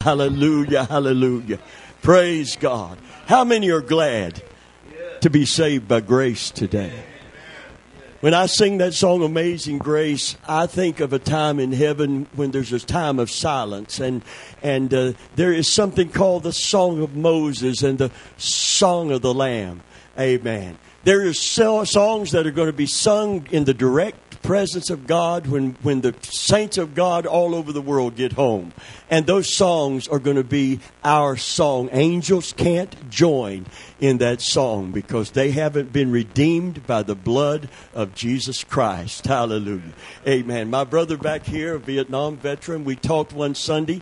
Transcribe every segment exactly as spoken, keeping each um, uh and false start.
Hallelujah, hallelujah. Praise God. How many are glad to be saved by grace today? When I sing that song, Amazing Grace, I think of a time in heaven when there's a time of silence. And and uh, there is something called the Song of Moses and the Song of the Lamb. Amen. There is so- songs that are going to be sung in the direct presence of God when, when the saints of God all over the world get home. And those songs are going to be our song. Angels can't join in that song because they haven't been redeemed by the blood of Jesus Christ. Hallelujah. Amen. My brother back here, a Vietnam veteran, we talked one Sunday.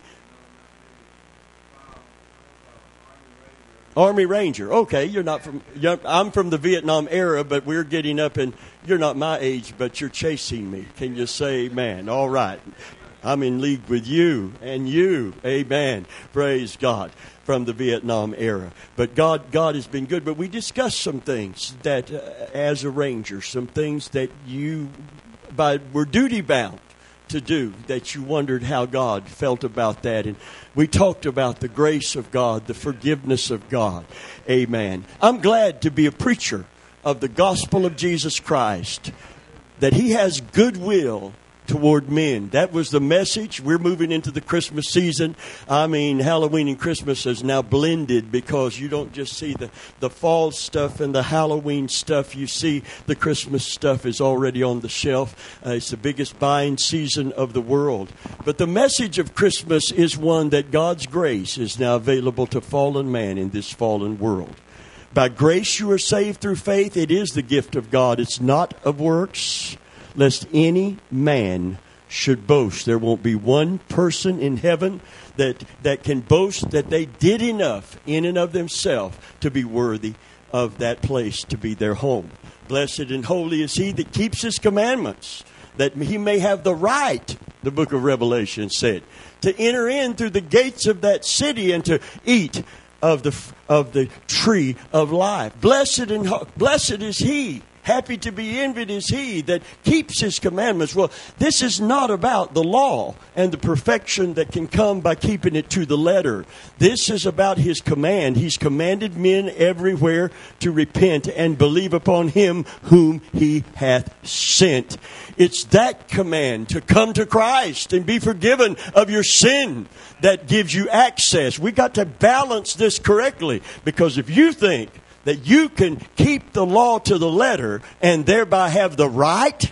Army Ranger. Okay, you're not from, you're, I'm from the Vietnam era, but we're getting up and you're not my age, but you're chasing me. Can you say amen? All right. I'm in league with you and you. Amen. Praise God. From the Vietnam era. But God, God has been good. But we discussed some things that, uh, as a ranger, some things that you by were duty bound to do, that you wondered how God felt about that. And we talked about the grace of God, the forgiveness of God. Amen. I'm glad to be a preacher of the gospel of Jesus Christ, that He has goodwill toward men. That was the message. We're moving into the Christmas season. I mean, Halloween and Christmas is now blended because you don't just see the, the fall stuff and the Halloween stuff. You see the Christmas stuff is already on the shelf. Uh, it's the biggest buying season of the world. But the message of Christmas is one that God's grace is now available to fallen man in this fallen world. By grace you are saved through faith. It is the gift of God. It's not of works, lest any man should boast. There won't be one person in heaven that, that can boast that they did enough in and of themselves to be worthy of that place to be their home. Blessed and holy is he that keeps his commandments, that he may have the right, the book of Revelation said, to enter in through the gates of that city and to eat of the of the tree of life. Blessed and ho- blessed is he. Happy to be envied is he that keeps his commandments. Well, this is not about the law and the perfection that can come by keeping it to the letter. This is about his command. He's commanded men everywhere to repent and believe upon him whom he hath sent. It's that command to come to Christ and be forgiven of your sin that gives you access. We got to balance this correctly, because if you think that you can keep the law to the letter and thereby have the right,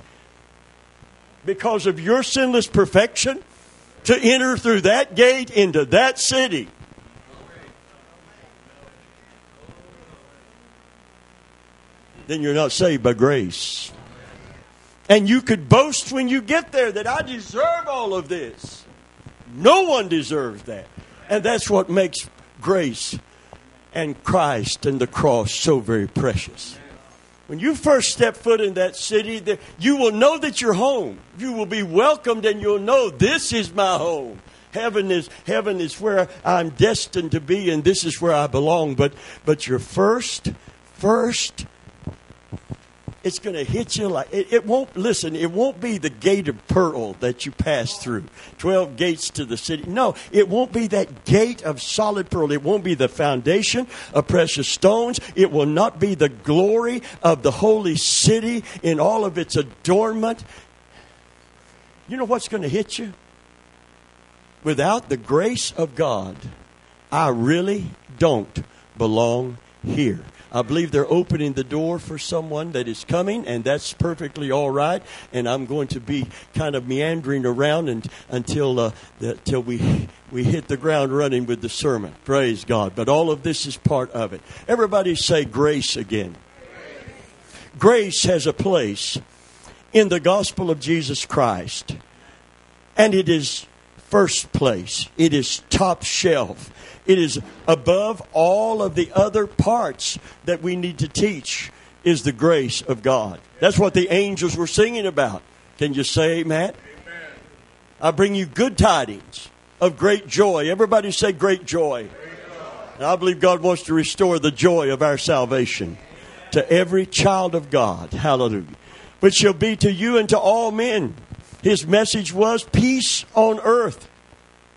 because of your sinless perfection, to enter through that gate into that city, then you're not saved by grace. And you could boast when you get there that I deserve all of this. No one deserves that. And that's what makes grace and Christ and the cross so very precious. When you first step foot in that city, you will know that you're home. You will be welcomed and you'll know this is my home. Heaven is heaven is where I'm destined to be, and this is where I belong. But but your first, first, it's going to hit you like, it, it won't, listen, it won't be the gate of pearl that you pass through. Twelve gates to the city. No, it won't be that gate of solid pearl. It won't be the foundation of precious stones. It will not be the glory of the holy city in all of its adornment. You know what's going to hit you? Without the grace of God, I really don't belong here. I believe they're opening the door for someone that is coming, and that's perfectly all right. And I'm going to be kind of meandering around and, until uh, the, until we we hit the ground running with the sermon. Praise God. But all of this is part of it. Everybody say grace again. Grace, grace has a place in the gospel of Jesus Christ. And it is first place. It is top shelf. It is above all of the other parts that we need to teach, is the grace of God. That's what the angels were singing about. Can you say amen? Amen. I bring you good tidings of great joy. Everybody say great joy. Great joy. And I believe God wants to restore the joy of our salvation to every child of God. Hallelujah. Which shall be to you and to all men. His message was peace on earth.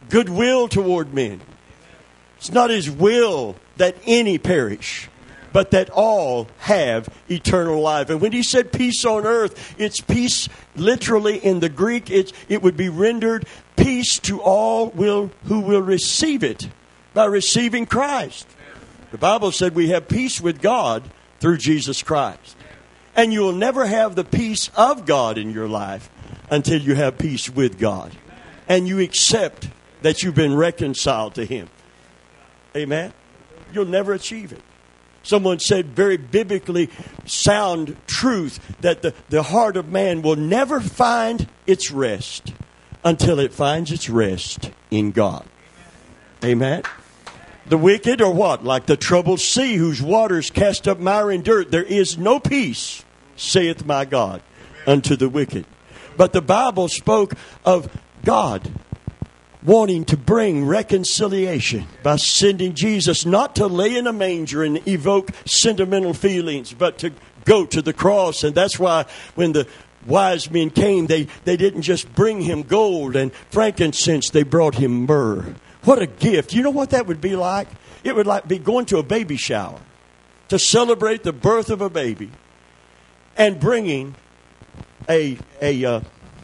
goodwill toward men. It's not his will that any perish, but that all have eternal life. And when he said peace on earth, it's peace literally in the Greek. It, it would be rendered peace to all will who will receive it by receiving Christ. The Bible said we have peace with God through Jesus Christ. And you will never have the peace of God in your life until you have peace with God. And you accept that you've been reconciled to him. Amen? You'll never achieve it. Someone said very biblically sound truth that the, the heart of man will never find its rest until it finds its rest in God. Amen? The wicked are what? Like the troubled sea whose waters cast up mire and dirt. There is no peace, saith my God, unto the wicked. But the Bible spoke of God wanting to bring reconciliation by sending Jesus, not to lay in a manger and evoke sentimental feelings, but to go to the cross. And that's why when the wise men came, they, they didn't just bring him gold and frankincense, they brought him myrrh. What a gift. You know what that would be like? It would like be going to a baby shower to celebrate the birth of a baby and bringing a a uh,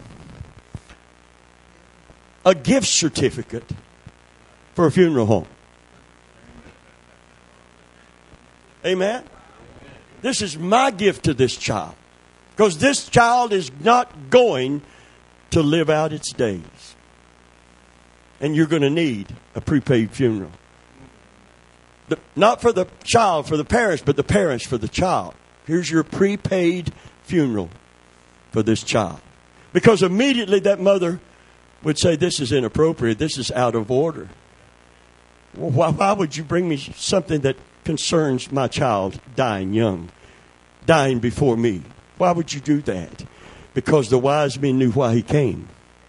a gift certificate for a funeral home. Amen? This is my gift to this child, because this child is not going to live out its days. And you're going to need a prepaid funeral. The, not for the child, for the parents, but the parents for the child. Here's your prepaid funeral for this child. Because immediately that mother would say, this is inappropriate, this is out of order. Well, why, why would you bring me something that concerns my child dying young, dying before me? Why would you do that? Because the wise men knew why he came.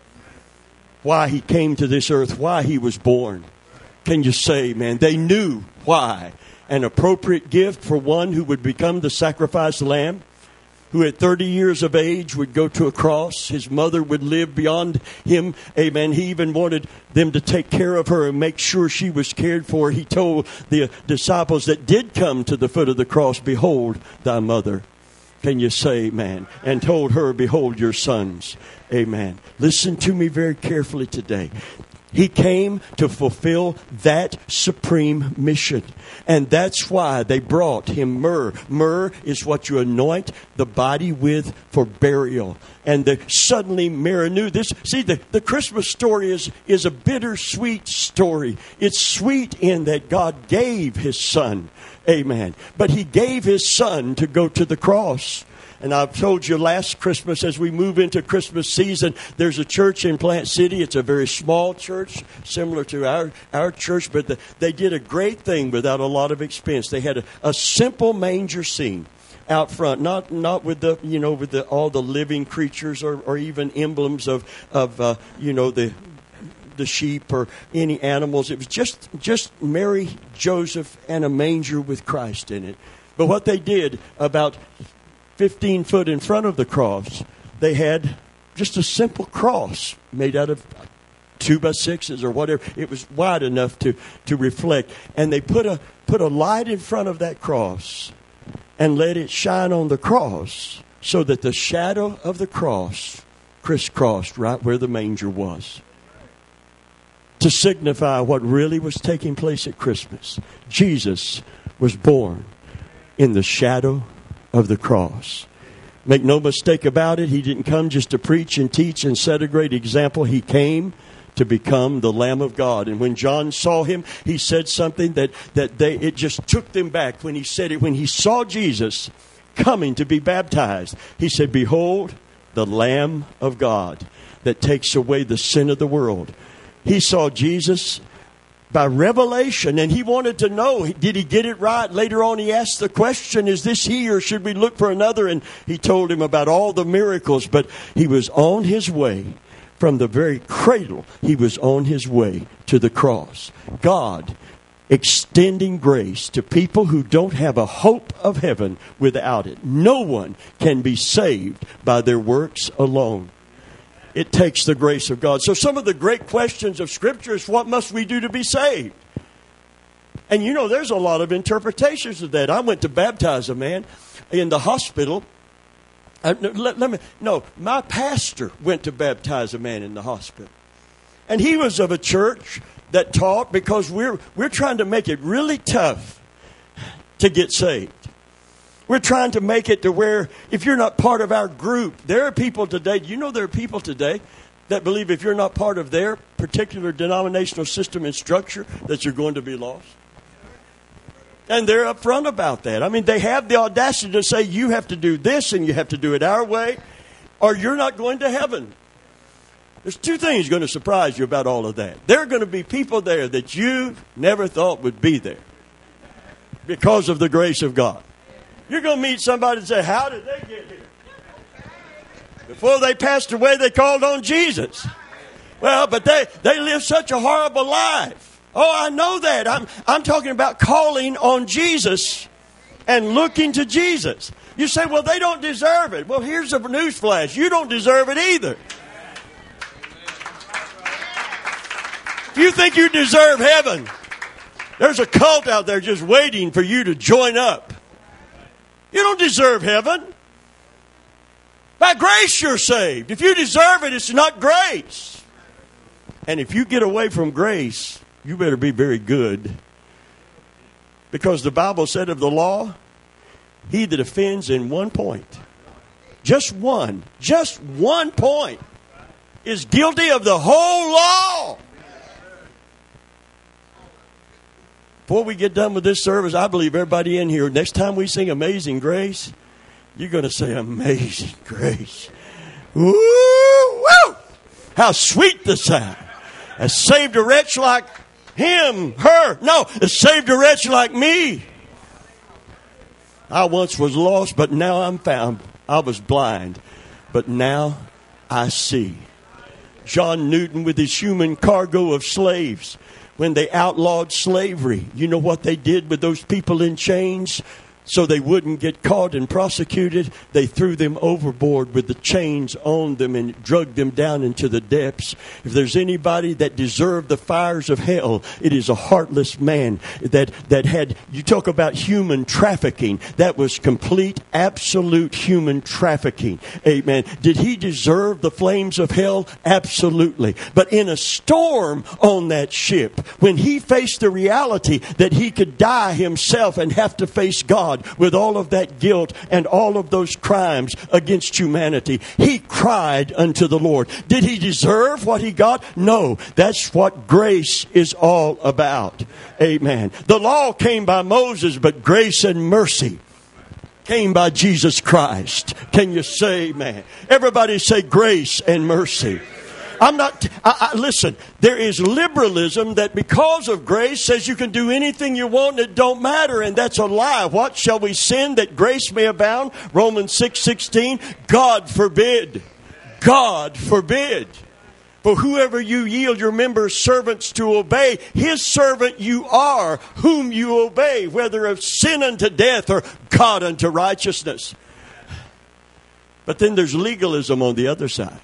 Why he came to this earth, why he was born. Can you say, man, they knew why. An appropriate gift for one who would become the sacrificed lamb, who at thirty years of age would go to a cross. His mother would live beyond him. Amen. He even wanted them to take care of her and make sure she was cared for. He told the disciples that did come to the foot of the cross, behold thy mother. Can you say amen? And told her, behold your sons. Amen. Listen to me very carefully today. He came to fulfill that supreme mission. And that's why they brought him myrrh. Myrrh is what you anoint the body with for burial. And the, suddenly Mary knew this. See, the, the Christmas story is, is a bittersweet story. It's sweet in that God gave his son. Amen. But he gave his son to go to the cross. And I've told you last Christmas, as we move into Christmas season, there's a church in Plant City. It's a very small church, similar to our, our church, but the, they did a great thing without a lot of expense. They had a, a simple manger scene out front, not not with the you know with the all the living creatures or, or even emblems of of uh, you know the the sheep or any animals. It was just just Mary, Joseph, and a manger with Christ in it. But what they did about fifteen foot in front of the cross, they had just a simple cross made out of two by sixes or whatever. It was wide enough to, to reflect. And they put a put a light in front of that cross and let it shine on the cross so that the shadow of the cross crisscrossed right where the manger was, to signify what really was taking place at Christmas. Jesus was born in the shadow of the cross. Make no mistake about it, he didn't come just to preach and teach and set a great example. He came to become the Lamb of God. And when John saw him, he said something that, that they it just took them back when he said it. When he saw Jesus coming to be baptized, he said, behold, the Lamb of God that takes away the sin of the world. He saw Jesus by revelation, and he wanted to know, did he get it right? Later on, he asked the question, is this he or should we look for another? And he told him about all the miracles, but he was on his way from the very cradle. He was on his way to the cross. God extending grace to people who don't have a hope of heaven without it. No one can be saved by their works alone. It takes the grace of God. So some of the great questions of Scripture is, what must we do to be saved? And you know, there's a lot of interpretations of that. I went to baptize a man in the hospital. Uh, let, let me, no, my pastor went to baptize a man in the hospital. And he was of a church that taught, because we're we're trying to make it really tough to get saved. We're trying to make it to where if you're not part of our group, there are people today, you know there are people today that believe if you're not part of their particular denominational system and structure that you're going to be lost. And they're upfront about that. I mean, they have the audacity to say you have to do this and you have to do it our way or you're not going to heaven. There's two things going to surprise you about all of that. There are going to be people there that you never thought would be there because of the grace of God. You're going to meet somebody and say, how did they get here? Before they passed away, they called on Jesus. Well, but they, they lived such a horrible life. Oh, I know that. I'm, I'm talking about calling on Jesus and looking to Jesus. You say, well, they don't deserve it. Well, here's a news flash. You don't deserve it either. If you think you deserve heaven, there's a cult out there just waiting for you to join up. You don't deserve heaven. By grace you're saved. If you deserve it, it's not grace. And if you get away from grace, you better be very good. Because the Bible said of the law, he that offends in one point, just one, just one point, is guilty of the whole law. Before we get done with this service, I believe everybody in here, next time we sing Amazing Grace, you're going to say, Amazing Grace. Woo, woo! How sweet the sound. Has saved a wretch like him, her. No, has saved a wretch like me. I once was lost, but now I'm found. I was blind, but now I see. John Newton with his human cargo of slaves. When they outlawed slavery, you know what they did with those people in chains? So they wouldn't get caught and prosecuted. They threw them overboard with the chains on them and dragged them down into the depths. If there's anybody that deserved the fires of hell, it is a heartless man that, that had, you talk about human trafficking. That was complete, absolute human trafficking. Amen. Did he deserve the flames of hell? Absolutely. But in a storm on that ship, when he faced the reality that he could die himself and have to face God, with all of that guilt and all of those crimes against humanity, he cried unto the Lord. Did he deserve what he got? No. That's what grace is all about. Amen. The law came by Moses, but grace and mercy came by Jesus Christ. Can you say amen? Everybody say grace and mercy. I'm not, I, I, listen, there is liberalism that because of grace says you can do anything you want and it don't matter, and that's a lie. What shall we sin that grace may abound? Romans six sixteen. God forbid. God forbid. For whoever you yield your members servants to obey, his servant you are, whom you obey, whether of sin unto death or God unto righteousness. But then there's legalism on the other side.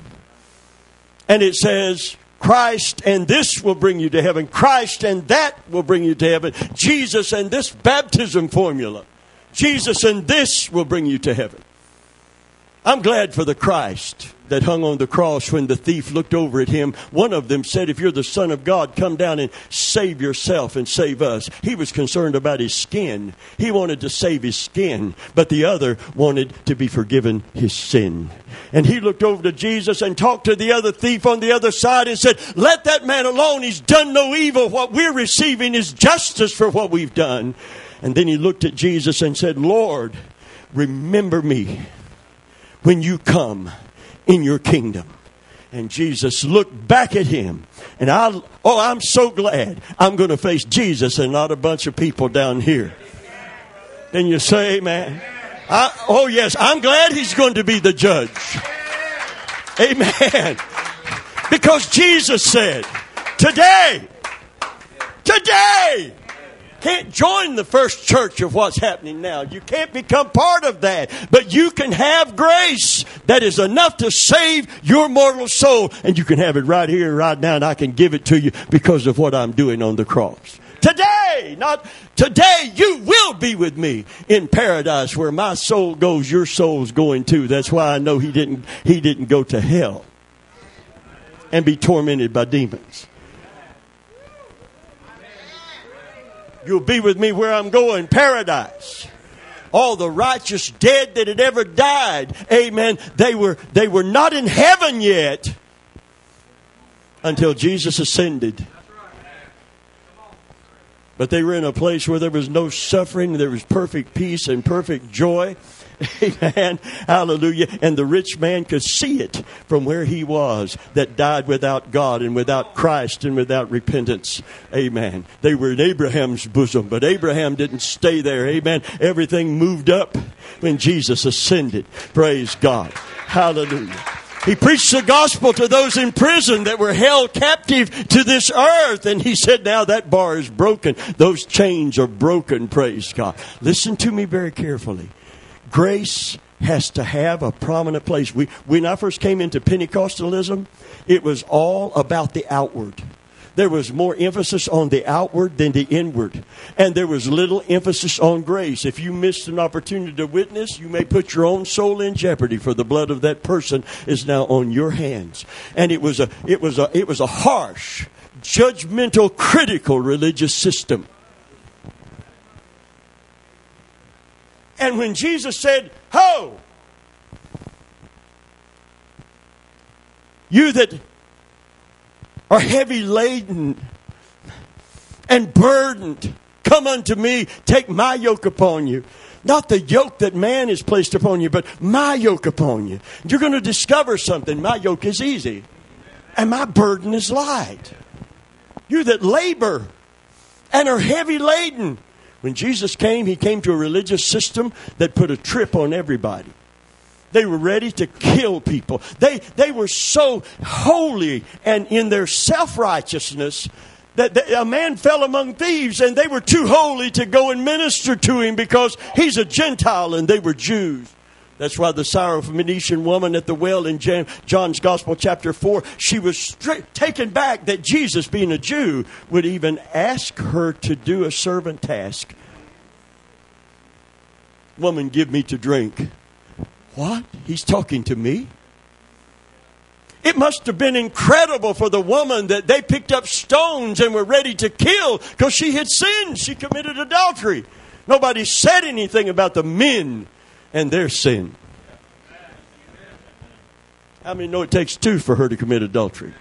And it says, Christ and this will bring you to heaven. Christ and that will bring you to heaven. Jesus and this baptism formula. Jesus and this will bring you to heaven. I'm glad for the Christ that hung on the cross when the thief looked over at him. One of them said, if you're the Son of God, come down and save yourself and save us. He was concerned about his skin. He wanted to save his skin. But the other wanted to be forgiven his sin. And he looked over to Jesus and talked to the other thief on the other side and said, let that man alone. He's done no evil. What we're receiving is justice for what we've done. And then he looked at Jesus and said, Lord, remember me when you come in your kingdom. And Jesus looked back at him. And I, oh, I'm so glad I'm going to face Jesus and not a bunch of people down here. And you say, amen. I, oh, yes, I'm glad he's going to be the judge. Amen. Because Jesus said, today, today, can't join the first church of what's happening now. You can't become part of that. But you can have grace that is enough to save your mortal soul. And you can have it right here, right now, and I can give it to you because of what I'm doing on the cross. Today, not today, you will be with me in paradise where my soul goes, your soul's going too. That's why I know he didn't, he didn't go to hell and be tormented by demons. You'll be with me where I'm going, paradise. All the righteous dead that had ever died, amen, they were, they were not in heaven yet until Jesus ascended. But they were in a place where there was no suffering, there was perfect peace and perfect joy. Amen. Hallelujah. And the rich man could see it from where he was that died without God and without Christ and without repentance. Amen. They were in Abraham's bosom, but Abraham didn't stay there. Amen. Everything moved up when Jesus ascended. Praise God. Hallelujah. He preached the gospel to those in prison that were held captive to this earth. And he said, now that bar is broken. Those chains are broken. Praise God. Listen to me very carefully. Grace has to have a prominent place. We, when I first came into Pentecostalism, it was all about the outward. There was more emphasis on the outward than the inward. And there was little emphasis on grace. If you missed an opportunity to witness, you may put your own soul in jeopardy, for the blood of that person is now on your hands. And it was a, it was a, it was a harsh, judgmental, critical religious system. And when Jesus said, ho, you that are heavy laden and burdened, come unto me, take my yoke upon you. Not the yoke that man has placed upon you, but my yoke upon you. You're going to discover something. My yoke is easy and my burden is light. You that labor and are heavy laden. When Jesus came, he came to a religious system that put a trip on everybody. They were ready to kill people. They, they were so holy and in their self-righteousness that they, a man fell among thieves and they were too holy to go and minister to him because he's a Gentile and they were Jews. That's why the Syrophoenician woman at the well in John's Gospel chapter four, she was strict, taken back that Jesus, being a Jew, would even ask her to do a servant task. Woman, give me to drink. What? He's talking to me? It must have been incredible for the woman that they picked up stones and were ready to kill because she had sinned. She committed adultery. Nobody said anything about the men and their sin. How many know it takes two for her to commit adultery?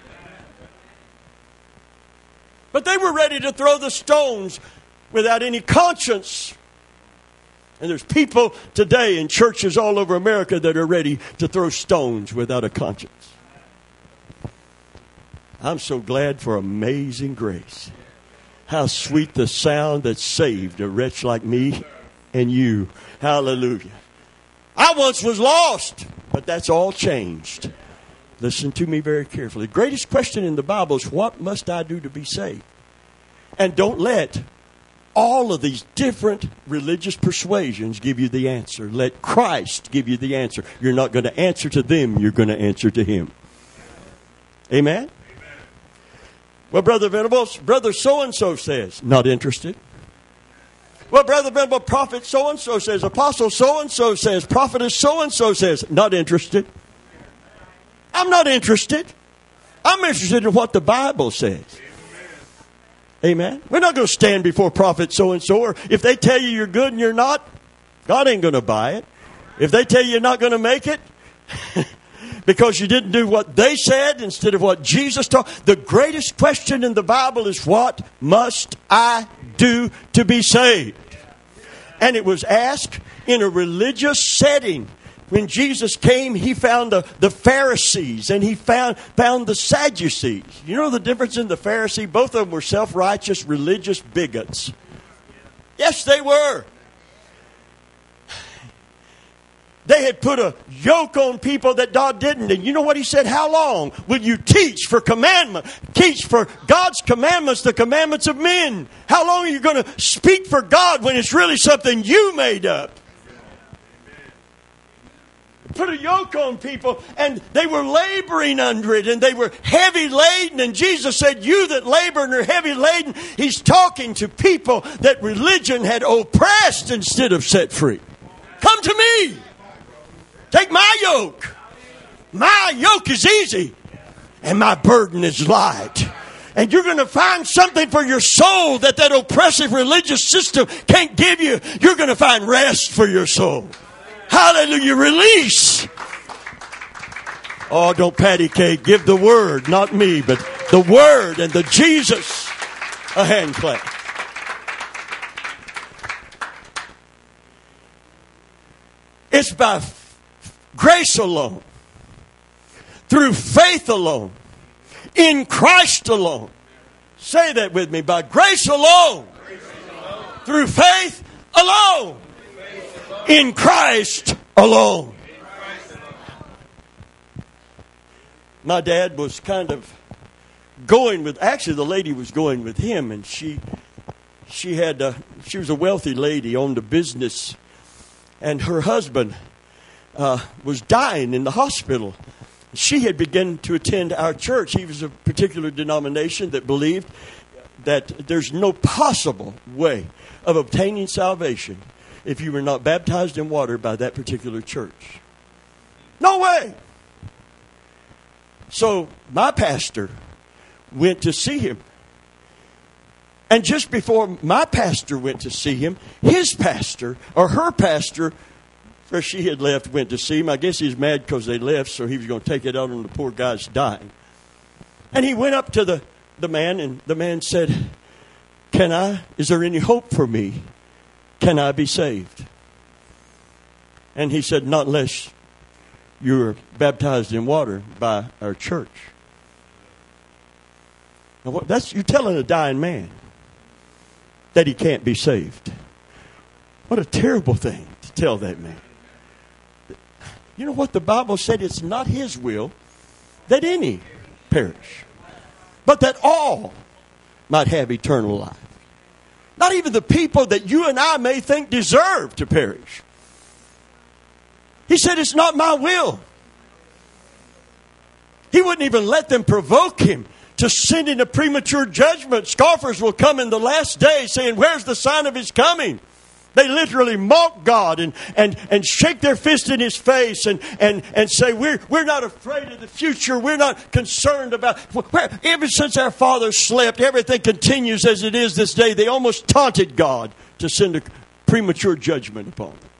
But they were ready to throw the stones without any conscience. And there's people today in churches all over America that are ready to throw stones without a conscience. I'm so glad for amazing grace. How sweet the sound that saved a wretch like me and you. Hallelujah. I once was lost, but that's all changed. Listen to me very carefully. The greatest question in the Bible is, what must I do to be saved? And don't let all of these different religious persuasions give you the answer. Let Christ give you the answer. You're not going to answer to them. You're going to answer to Him. Amen? Amen. Well, Brother Venables, Brother so-and-so says, not interested. Well, Brother Venable, Prophet so-and-so says, Apostle so-and-so says, Prophetess so-and-so says, not interested. I'm not interested. I'm interested in what the Bible says. Amen. We're not going to stand before Prophet so-and-so, or if they tell you you're good and you're not, God ain't going to buy it. If they tell you you're not going to make it, because you didn't do what they said instead of what Jesus taught. The greatest question in the Bible is, what must I do to be saved? And it was asked in a religious setting. When Jesus came, he found the, the Pharisees and he found, found the Sadducees. You know the difference in the Pharisee? Both of them were self-righteous religious bigots. Yes, they were. They had put a yoke on people that God didn't. And you know what he said? How long will you teach for commandment? Teach for God's commandments, the commandments of men. How long are you going to speak for God when it's really something you made up? Put a yoke on people, and they were laboring under it, and they were heavy laden. And Jesus said, you that labor and are heavy laden, he's talking to people that religion had oppressed instead of set free. Come to me. Take my yoke. My yoke is easy, and my burden is light. And you're going to find something for your soul that that oppressive religious system can't give you. You're going to find rest for your soul. Hallelujah. Release. Oh, don't patty cake. Give the word, not me, but the word and the Jesus a hand clap. It's by grace alone, through faith alone, in Christ alone. Say that with me. By grace alone, grace alone. Through faith alone, faith alone. In Christ alone. In Christ alone. My dad was kind of going with, actually the lady was going with him, and she she had a, she was a wealthy lady, owned a business, and her husband Uh, was dying in the hospital. She had begun to attend our church. He was a particular denomination that believed that there's no possible way of obtaining salvation if you were not baptized in water by that particular church. No way. So my pastor went to see him. And just before my pastor went to see him, his pastor, or her pastor, where she had left, went to see him. I guess he was mad because they left, so he was going to take it out on the poor guy's dying. And he went up to the, the man, and the man said, Can I, is there any hope for me? Can I be saved? And he said, not unless you're baptized in water by our church. Now, what, that's, you're telling a dying man that he can't be saved. What a terrible thing to tell that man. You know what the Bible said? It's not his will that any perish, but that all might have eternal life. Not even the people that you and I may think deserve to perish. He said, it's not my will. He wouldn't even let them provoke him to send in a premature judgment. Scoffers will come in the last day saying, where's the sign of his coming? They literally mock God and, and, and shake their fist in his face and, and, and say, we're, we're not afraid of the future. We're not concerned about... Ever since our fathers slept, everything continues as it is this day. They almost taunted God to send a premature judgment upon them.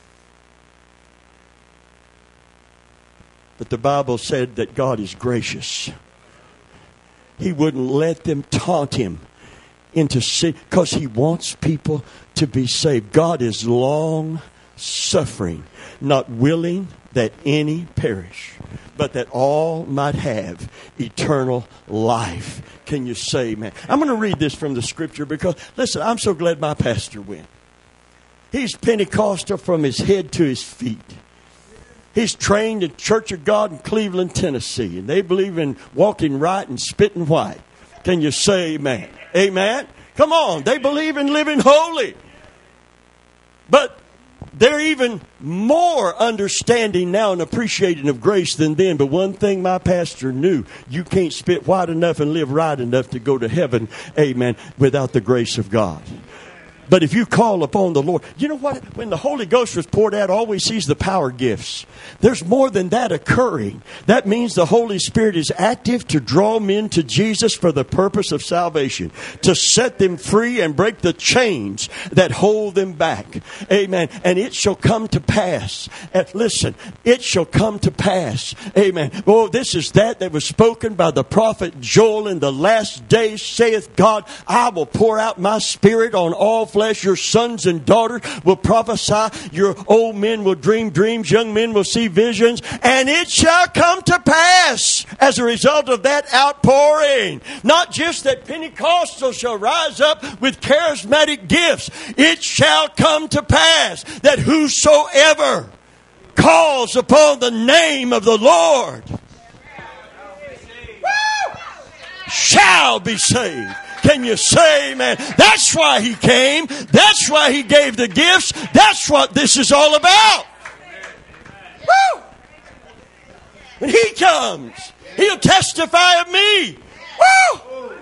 But the Bible said that God is gracious. He wouldn't let them taunt him into sin because he wants people to be saved. God is long suffering, not willing that any perish, but that all might have eternal life. Can you say, man? I'm going to read this from the scripture because, listen, I'm so glad my pastor went. He's Pentecostal from his head to his feet. He's trained at Church of God in Cleveland, Tennessee, and they believe in walking right and spitting white. Can you say amen? Amen? Come on. They believe in living holy. But they're even more understanding now and appreciating of grace than then. But one thing my pastor knew, you can't spit white enough and live right enough to go to heaven, amen, without the grace of God. But if you call upon the Lord, you know what? When the Holy Ghost was poured out, all we see is the power gifts. There's more than that occurring. That means the Holy Spirit is active to draw men to Jesus for the purpose of salvation, to set them free and break the chains that hold them back. Amen. And it shall come to pass. And listen, it shall come to pass. Amen. Oh, this is that that was spoken by the prophet Joel in the last days, saith God, I will pour out my spirit on all flesh. Your sons and daughters will prophesy. Your old men will dream dreams. Young men will see visions. And it shall come to pass as a result of that outpouring. Not just that Pentecostals shall rise up with charismatic gifts. It shall come to pass that whosoever calls upon the name of the Lord shall be saved. Can you say amen? That's why he came. That's why he gave the gifts. That's what this is all about. Woo! When he comes, he'll testify of me. Woo!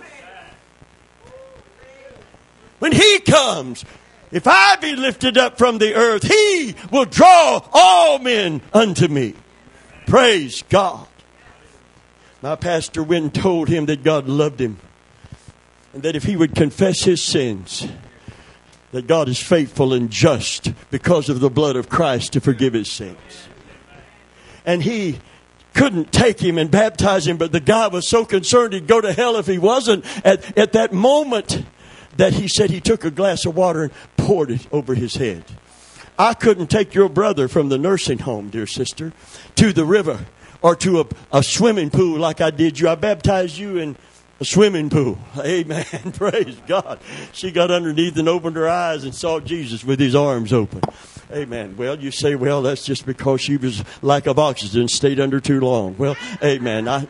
When he comes, if I be lifted up from the earth, he will draw all men unto me. Praise God. My pastor went and told him that God loved him, and that if he would confess his sins, that God is faithful and just because of the blood of Christ to forgive his sins. And he couldn't take him and baptize him, but the guy was so concerned he'd go to hell if he wasn't. At, at that moment that he said he took a glass of water and poured it over his head. I couldn't take your brother from the nursing home, dear sister, to the river or to a, a swimming pool like I did you. I baptized you in a swimming pool. Amen. Praise God. She got underneath and opened her eyes and saw Jesus with his arms open. Amen. Well, you say, well, that's just because she was lack of oxygen, stayed under too long. Well, amen. I,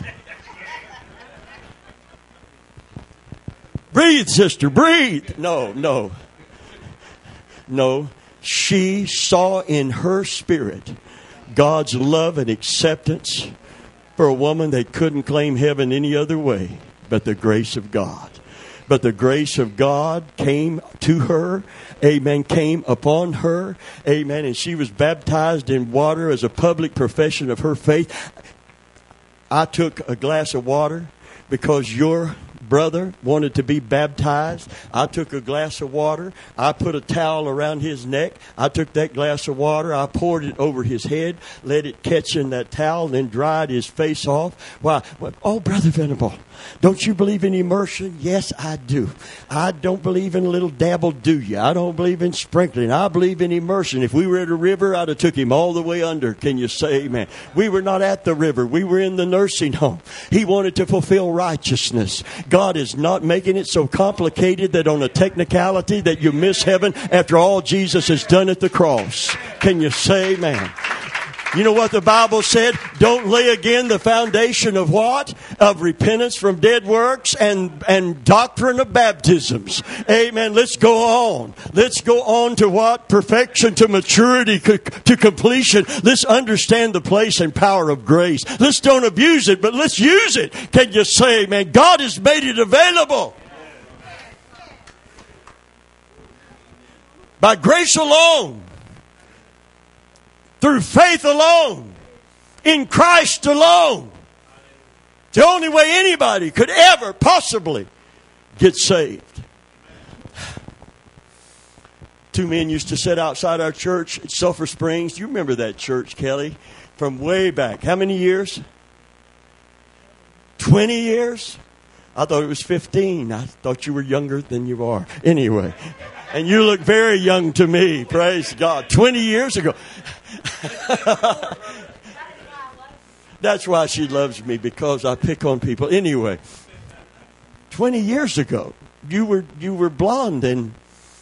breathe, sister, breathe. No, no. No. She saw in her spirit God's love and acceptance for a woman that couldn't claim heaven any other way but the grace of God. But the grace of God came to her, amen, came upon her, amen, and she was baptized in water as a public profession of her faith. I took a glass of water because your brother wanted to be baptized. I took a glass of water. I put a towel around his neck. I took that glass of water. I poured it over his head, let it catch in that towel, and then dried his face off. Why? Well, oh, Brother Venable, don't you believe in immersion? Yes, I do. I don't believe in a little dabble, do you? I don't believe in sprinkling. I believe in immersion. If we were at a river, I'd have took him all the way under. Can you say amen? We were not at the river. We were in the nursing home. He wanted to fulfill righteousness. God is not making it so complicated that on a technicality that you miss heaven after all Jesus has done at the cross. Can you say amen? You know what the Bible said? Don't lay again the foundation of what? Of repentance from dead works and, and doctrine of baptisms. Amen. Let's go on. Let's go on to what? Perfection, to maturity, to completion. Let's understand the place and power of grace. Let's don't abuse it, but let's use it. Can you say, man, God has made it available. By grace alone. Through faith alone, in Christ alone. It's the only way anybody could ever possibly get saved. Two men used to sit outside our church at Sulphur Springs. You remember that church, Kelly, from way back. How many years? Twenty years? I thought it was fifteen. I thought you were younger than you are. Anyway, and you look very young to me. Praise God. Twenty years ago. That's why she loves me, because I pick on people. Anyway, twenty years ago, you were you were blonde and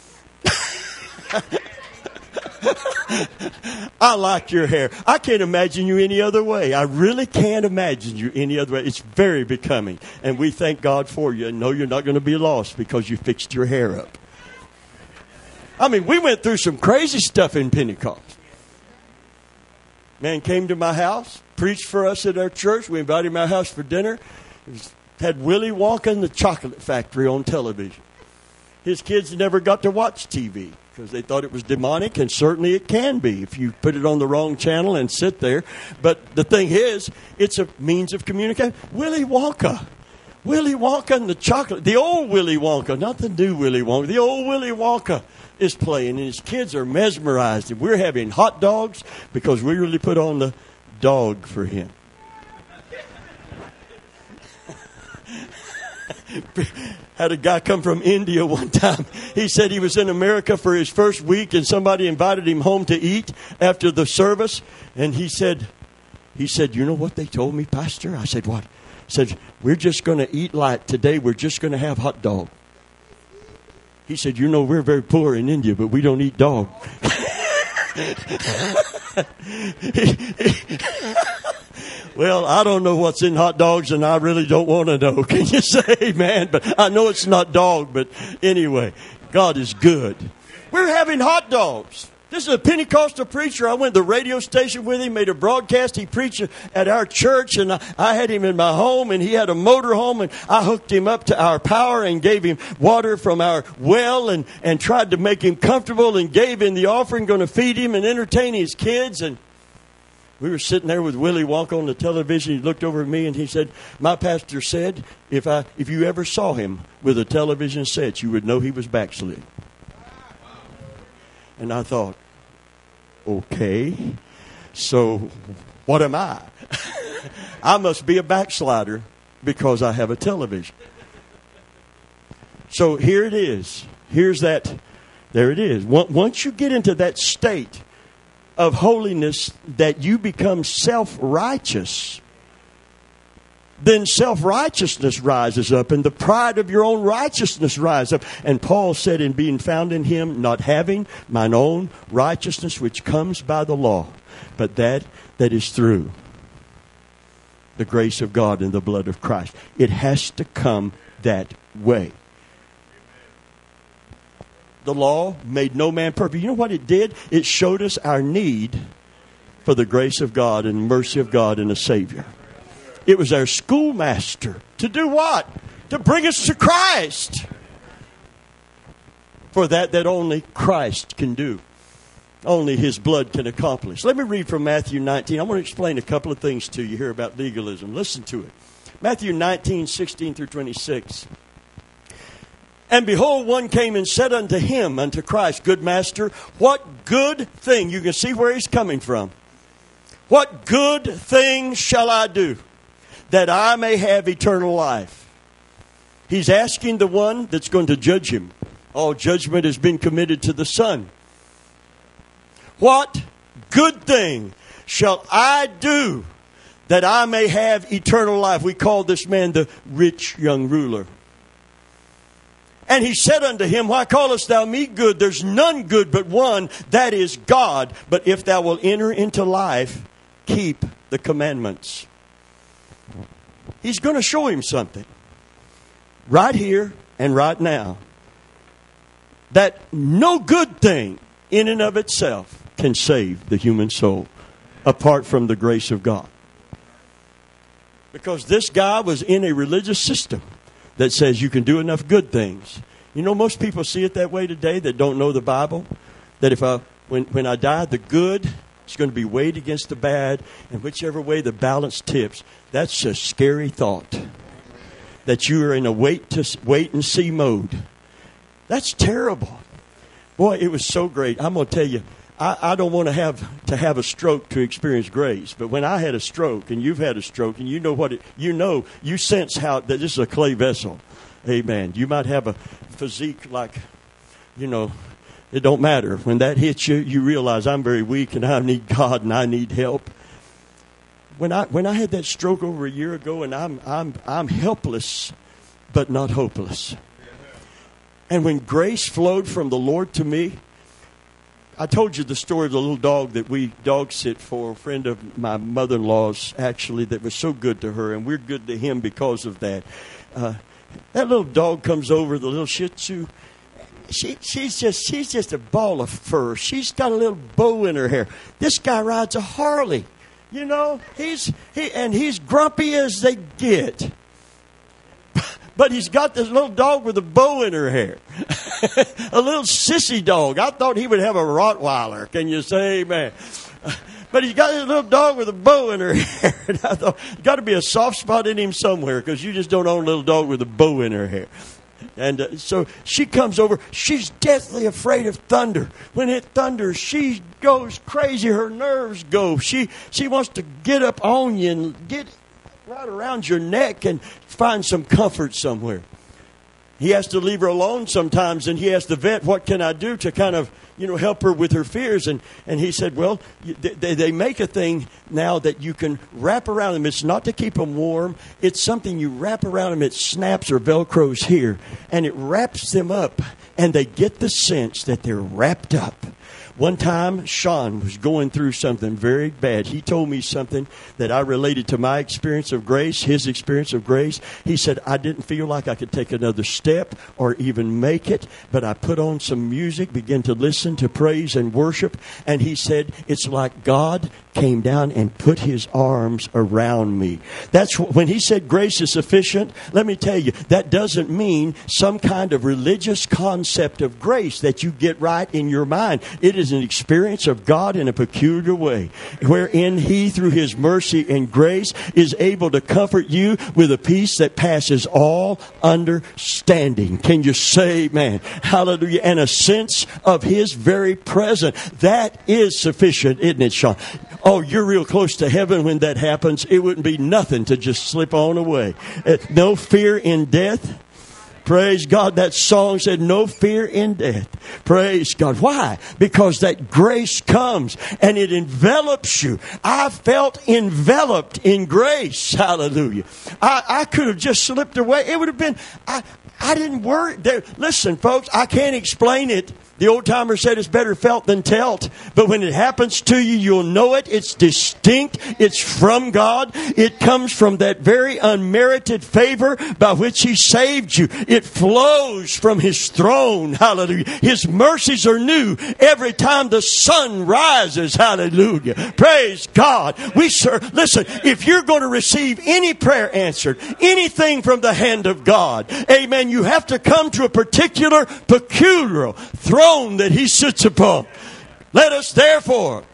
I like your hair. I can't imagine you any other way. I really can't imagine you any other way. It's very becoming, and we thank God for you. And know you're not going to be lost because you fixed your hair up. I mean, we went through some crazy stuff in Pentecost. Man came to my house, preached for us at our church. We invited him to my house for dinner. Was, had Willy Wonka and the Chocolate Factory on television. His kids never got to watch T V because they thought it was demonic, and certainly it can be if you put it on the wrong channel and sit there. But the thing is, it's a means of communication. Willy Wonka. Willy Wonka and the chocolate. The old Willy Wonka, not the new Willy Wonka. The old Willy Wonka is playing, and his kids are mesmerized. And we're having hot dogs because we really put on the dog for him. Had a guy come from India one time. He said he was in America for his first week, and somebody invited him home to eat after the service. And he said, he said, you know what they told me, Pastor? I said, what? He said, we're just going to eat light today. We're just going to have hot dog. He said, you know, we're very poor in India, but we don't eat dog. Well, I don't know what's in hot dogs, and I really don't want to know. Can you say amen? But I know it's not dog, but anyway, God is good. We're having hot dogs. This is a Pentecostal preacher. I went to the radio station with him, made a broadcast. He preached at our church, and I, I had him in my home, and he had a motor home, and I hooked him up to our power and gave him water from our well and, and tried to make him comfortable and gave him the offering, going to feed him and entertain his kids. And we were sitting there with Willie Wonka on the television. He looked over at me, and he said, my pastor said, if I if you ever saw him with a television set, you would know he was backslid. And I thought, okay, so what am I? I must be a backslider because I have a television. So here it is. Here's that. There it is. Once you get into that state of holiness that you become self-righteous, then self-righteousness rises up, and the pride of your own righteousness rises up. And Paul said, in being found in him, not having mine own righteousness which comes by the law, but that that is through the grace of God and the blood of Christ. It has to come that way. The law made no man perfect. You know what it did? It showed us our need for the grace of God and mercy of God and a Savior. It was our schoolmaster. To do what? To bring us to Christ. For that that only Christ can do. Only His blood can accomplish. Let me read from Matthew nineteen. I want to explain a couple of things to you here about legalism. Listen to it. Matthew nineteen, sixteen through twenty-six. And behold, one came and said unto him, unto Christ, Good Master, what good thing, you can see where he's coming from. What good thing shall I do, that I may have eternal life? He's asking the one that's going to judge him. All judgment has been committed to the Son. What good thing shall I do, that I may have eternal life? We call this man the rich young ruler. And he said unto him, Why callest thou me good? There's none good but one, that is God. But if thou wilt enter into life, keep the commandments. He's going to show him something. Right here and right now. That no good thing in and of itself can save the human soul. Apart from the grace of God. Because this guy was in a religious system that says you can do enough good things. You know, most people see it that way today that don't know the Bible. That if I, when, when I die, the good is going to be weighed against the bad. And whichever way the balance tips, that's a scary thought. That you are in a wait to wait and see mode. That's terrible. Boy, it was so great. I'm going to tell you, I, I don't want to have to have a stroke to experience grace. But when I had a stroke, and you've had a stroke, and you know what it, you know, you sense how that this is a clay vessel. Amen. You might have a physique like, you know, it don't matter. When that hits you, you realize I'm very weak, and I need God, and I need help. When I when I had that stroke over a year ago, and I'm I'm I'm helpless, but not hopeless. And when grace flowed from the Lord to me. I told you the story of the little dog that we dog sit for, a friend of my mother-in-law's, actually, that was so good to her, and we're good to him because of that. Uh, that little dog comes over, the little Shih Tzu. She, she's just she's just a ball of fur. She's got a little bow in her hair. This guy rides a Harley, you know. He's he and he's grumpy as they get. But he's got this little dog with a bow in her hair. A little sissy dog. I thought he would have a Rottweiler. Can you say amen? But he's got this little dog with a bow in her hair. And I thought, there's got to be a soft spot in him somewhere, because you just don't own a little dog with a bow in her hair. And uh, so she comes over. She's deathly afraid of thunder. When it thunders, she goes crazy. Her nerves go. She, she wants to get up on you and get right around your neck and find some comfort somewhere. He has to leave her alone sometimes, and he asked the vet, what can I do to kind of, you know, help her with her fears? And, and he said, well, they, they make a thing now that you can wrap around them. It's not to keep them warm. It's something you wrap around them. It snaps or Velcros here, and it wraps them up, and they get the sense that they're wrapped up. One time, Sean was going through something very bad. He told me something that I related to my experience of grace, his experience of grace. He said, I didn't feel like I could take another step or even make it, but I put on some music, began to listen to praise and worship, and he said, it's like God came down and put his arms around me. That's when he said grace is sufficient. Let me tell you, that doesn't mean some kind of religious concept of grace that you get right in your mind. It is an experience of God in a peculiar way, wherein he, through his mercy and grace, is able to comfort you with a peace that passes all understanding. Can you say, man, hallelujah, and a sense of his very presence. That is sufficient, isn't it, Sean? Oh, you're real close to heaven when that happens. It wouldn't be nothing to just slip on away. Uh, no fear in death. Praise God. That song said, no fear in death. Praise God. Why? Because that grace comes and it envelops you. I felt enveloped in grace. Hallelujah. I, I could have just slipped away. It would have been, I, I didn't worry. There, listen, folks, I can't explain it. The old timer said it's better felt than telt. But when it happens to you, you'll know it. It's distinct. It's from God. It comes from that very unmerited favor by which he saved you. It flows from his throne. Hallelujah. His mercies are new every time the sun rises. Hallelujah. Praise God. We serve. Listen, if you're going to receive any prayer answered, anything from the hand of God, amen, you have to come to a particular, peculiar throne that he sits upon. Let us therefore,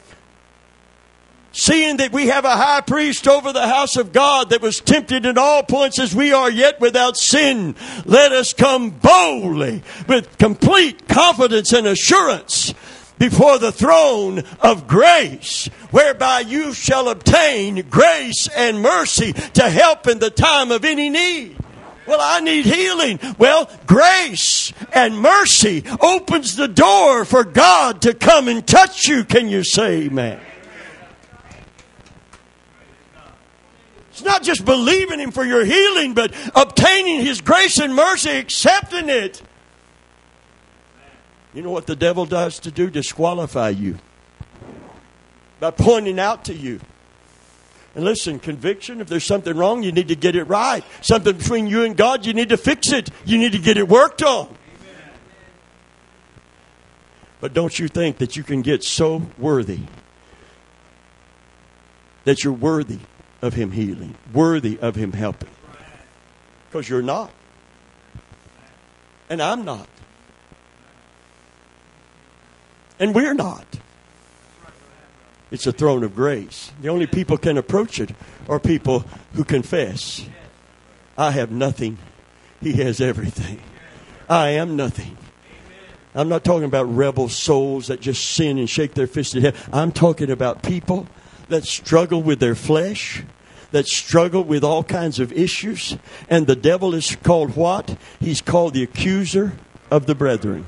seeing that we have a high priest over the house of God that was tempted in all points as we are, yet without sin, let us come boldly with complete confidence and assurance before the throne of grace, whereby you shall obtain grace and mercy to help in the time of any need. Well, I need healing. Well, grace and mercy opens the door for God to come and touch you. Can you say amen? It's not just believing him for your healing, but obtaining his grace and mercy, accepting it. You know what the devil does to do? Disqualify you by pointing out to you. And listen, conviction, if there's something wrong, you need to get it right. Something between you and God, you need to fix it. You need to get it worked on. Amen. But don't you think that you can get so worthy that you're worthy of him healing, worthy of him helping? Because you're not. And I'm not. And we're not. It's a throne of grace. The only people can approach it are people who confess, I have nothing. He has everything. I am nothing. I'm not talking about rebel souls that just sin and shake their fist at heaven. I'm talking about people that struggle with their flesh, that struggle with all kinds of issues. And the devil is called what? He's called the accuser of the brethren.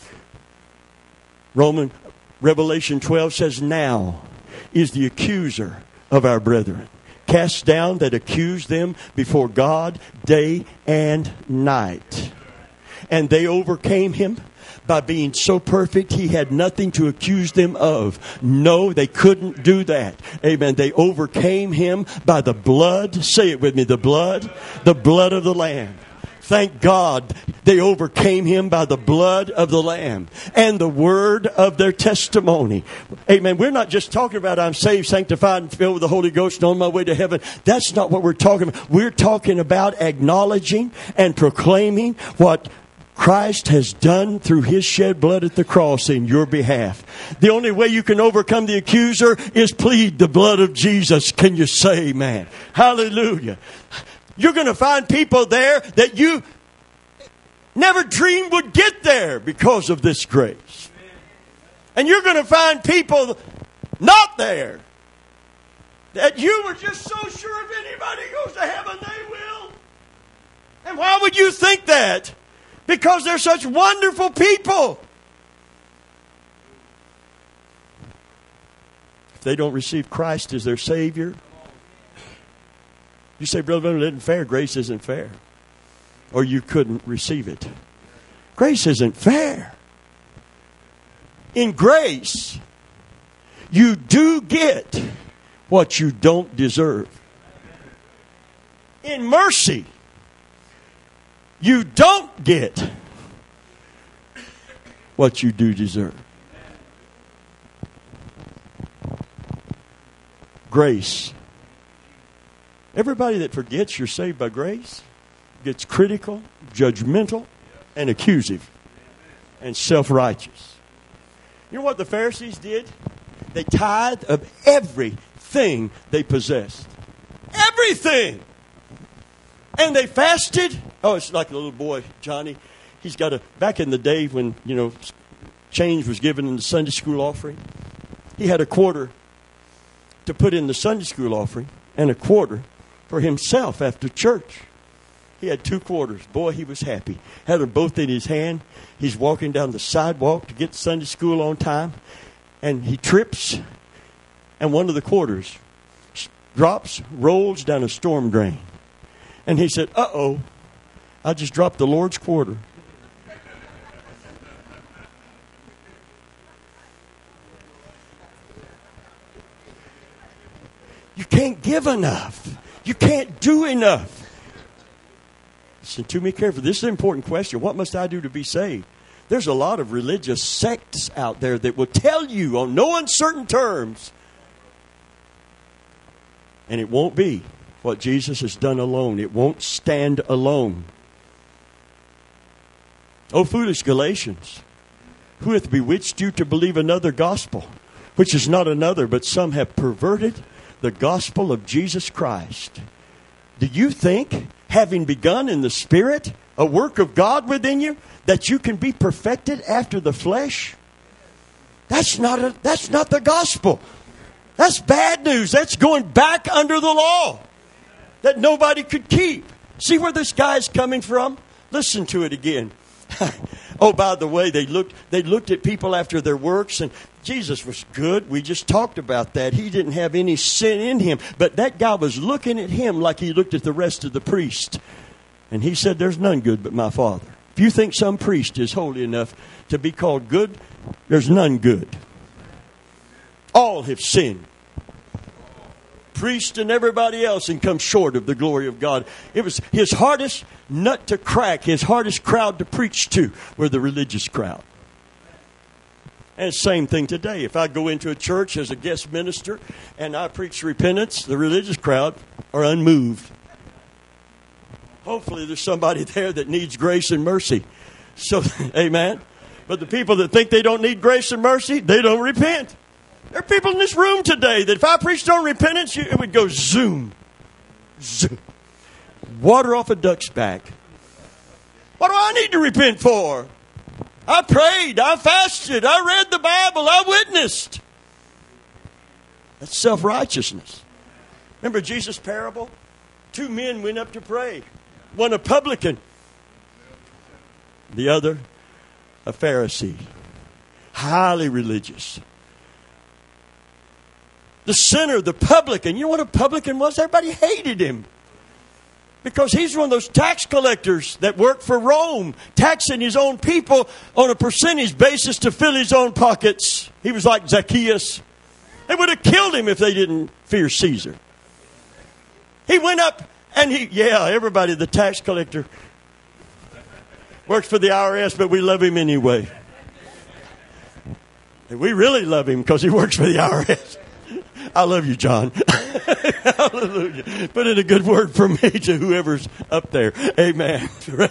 Roman Revelation twelve says, now is the accuser of our brethren cast down that accuse them before God day and night. And they overcame him by being so perfect he had nothing to accuse them of. No, they couldn't do that. Amen. They overcame him by the blood. Say it with me. The blood. The blood of the Lamb. Thank God they overcame him by the blood of the Lamb and the word of their testimony. Amen. We're not just talking about I'm saved, sanctified, and filled with the Holy Ghost and on my way to heaven. That's not what we're talking about. We're talking about acknowledging and proclaiming what Christ has done through his shed blood at the cross in your behalf. The only way you can overcome the accuser is plead the blood of Jesus. Can you say amen? Hallelujah. You're going to find people there that you never dreamed would get there because of this grace. And you're going to find people not there that you were just so sure if anybody goes to heaven, they will. And why would you think that? Because they're such wonderful people. If they don't receive Christ as their Savior, you say, Brother Branham, it isn't fair. Grace isn't fair. Or you couldn't receive it. Grace isn't fair. In grace, you do get what you don't deserve. In mercy, you don't get what you do deserve. Grace. Everybody that forgets you're saved by grace gets critical, judgmental, and accusive, and self-righteous. You know what the Pharisees did? They tithed of everything they possessed. Everything! And they fasted. Oh, it's like a little boy, Johnny. He's got a, back in the day when, you know, change was given in the Sunday school offering, he had a quarter to put in the Sunday school offering and a quarter for himself after church. He had two quarters. Boy, he was happy. Had them both in his hand. He's walking down the sidewalk to get to Sunday school on time. And he trips, and one of the quarters drops, rolls down a storm drain. And he said, uh-oh, I just dropped the Lord's quarter. You can't give enough. You can't do enough. Listen to me carefully. This is an important question. What must I do to be saved? There's a lot of religious sects out there that will tell you on no uncertain terms. And it won't be what Jesus has done alone. It won't stand alone. O foolish Galatians, who hath bewitched you to believe another gospel, which is not another, but some have perverted the gospel of Jesus Christ. Do you think, having begun in the Spirit, a work of God within you, that you can be perfected after the flesh? That's not a, that's not the gospel. That's bad news. That's going back under the law that nobody could keep. See where this guy's coming from? Listen to it again. Oh, by the way, they looked they looked at people after their works, and Jesus was good. We just talked about that. He didn't have any sin in him. But that guy was looking at him like he looked at the rest of the priests. And he said, there's none good but my Father. If you think some priest is holy enough to be called good, there's none good. All have sinned. Priest and everybody else, and come short of the glory of God. It was his hardest nut to crack, his hardest crowd to preach to were the religious crowd. And same thing today. If I go into a church as a guest minister and I preach repentance, the religious crowd are unmoved. Hopefully there's somebody there that needs grace and mercy. So, amen. But the people that think they don't need grace and mercy, they don't repent. There are people in this room today that if I preached on repentance, it would go zoom. Zoom. Water off a duck's back. What do I need to repent for? I prayed. I fasted. I read the Bible. I witnessed. That's self-righteousness. Remember Jesus' parable? Two men went up to pray. One a publican. The other a Pharisee. Highly religious. The sinner, the publican. You know what a publican was? Everybody hated him. Because he's one of those tax collectors that worked for Rome, taxing his own people on a percentage basis to fill his own pockets. He was like Zacchaeus. They would have killed him if they didn't fear Caesar. He went up and he, yeah, everybody, the tax collector works for the I R S, but we love him anyway. And we really love him because he works for the I R S. I love you, John. Hallelujah. Put in a good word for me to whoever's up there. Amen.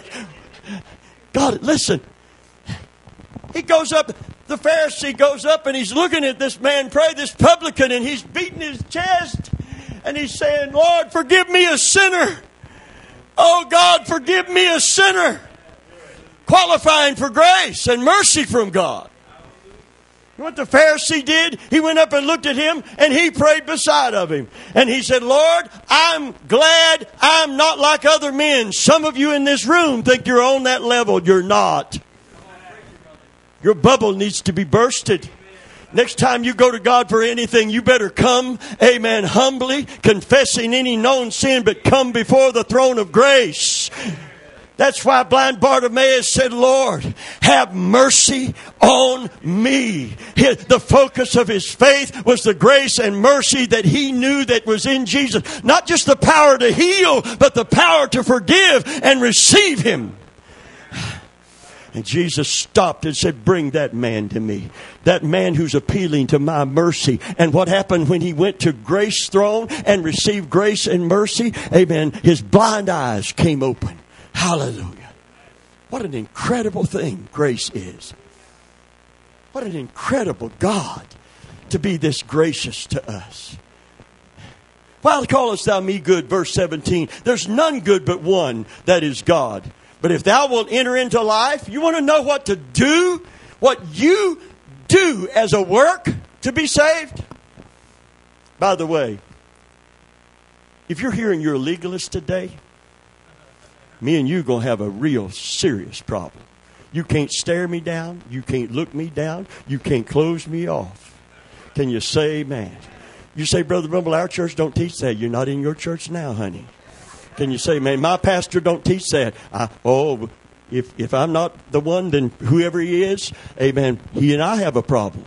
God, listen. He goes up, the Pharisee goes up and he's looking at this man pray, this publican, and he's beating his chest. And he's saying, Lord, forgive me a sinner. Oh, God, forgive me a sinner. Qualifying for grace and mercy from God. What the Pharisee did, he went up and looked at him and he prayed beside of him. And he said, Lord, I'm glad I'm not like other men. Some of you in this room think you're on that level. You're not. Your bubble needs to be bursted. Next time you go to God for anything, you better come, amen, humbly, confessing any known sin, but come before the throne of grace. That's why blind Bartimaeus said, Lord, have mercy on me. His, the focus of his faith was the grace and mercy that he knew that was in Jesus. Not just the power to heal, but the power to forgive and receive him. And Jesus stopped and said, bring that man to me. That man who's appealing to my mercy. And what happened when he went to Grace Throne and received grace and mercy? Amen. His blind eyes came open. Hallelujah. What an incredible thing grace is. What an incredible God to be this gracious to us. Why callest thou me good? Verse seventeen. There's none good but one, that is God. But if thou wilt enter into life, you want to know what to do? What you do as a work to be saved? By the way, if you're here and you're a legalist today, me and you are going to have a real serious problem. You can't stare me down. You can't look me down. You can't close me off. Can you say amen? You say, Brother Rumble, our church don't teach that. You're not in your church now, honey. Can you say, man, my pastor don't teach that? I, oh, if if I'm not the one, then whoever he is, amen, he and I have a problem.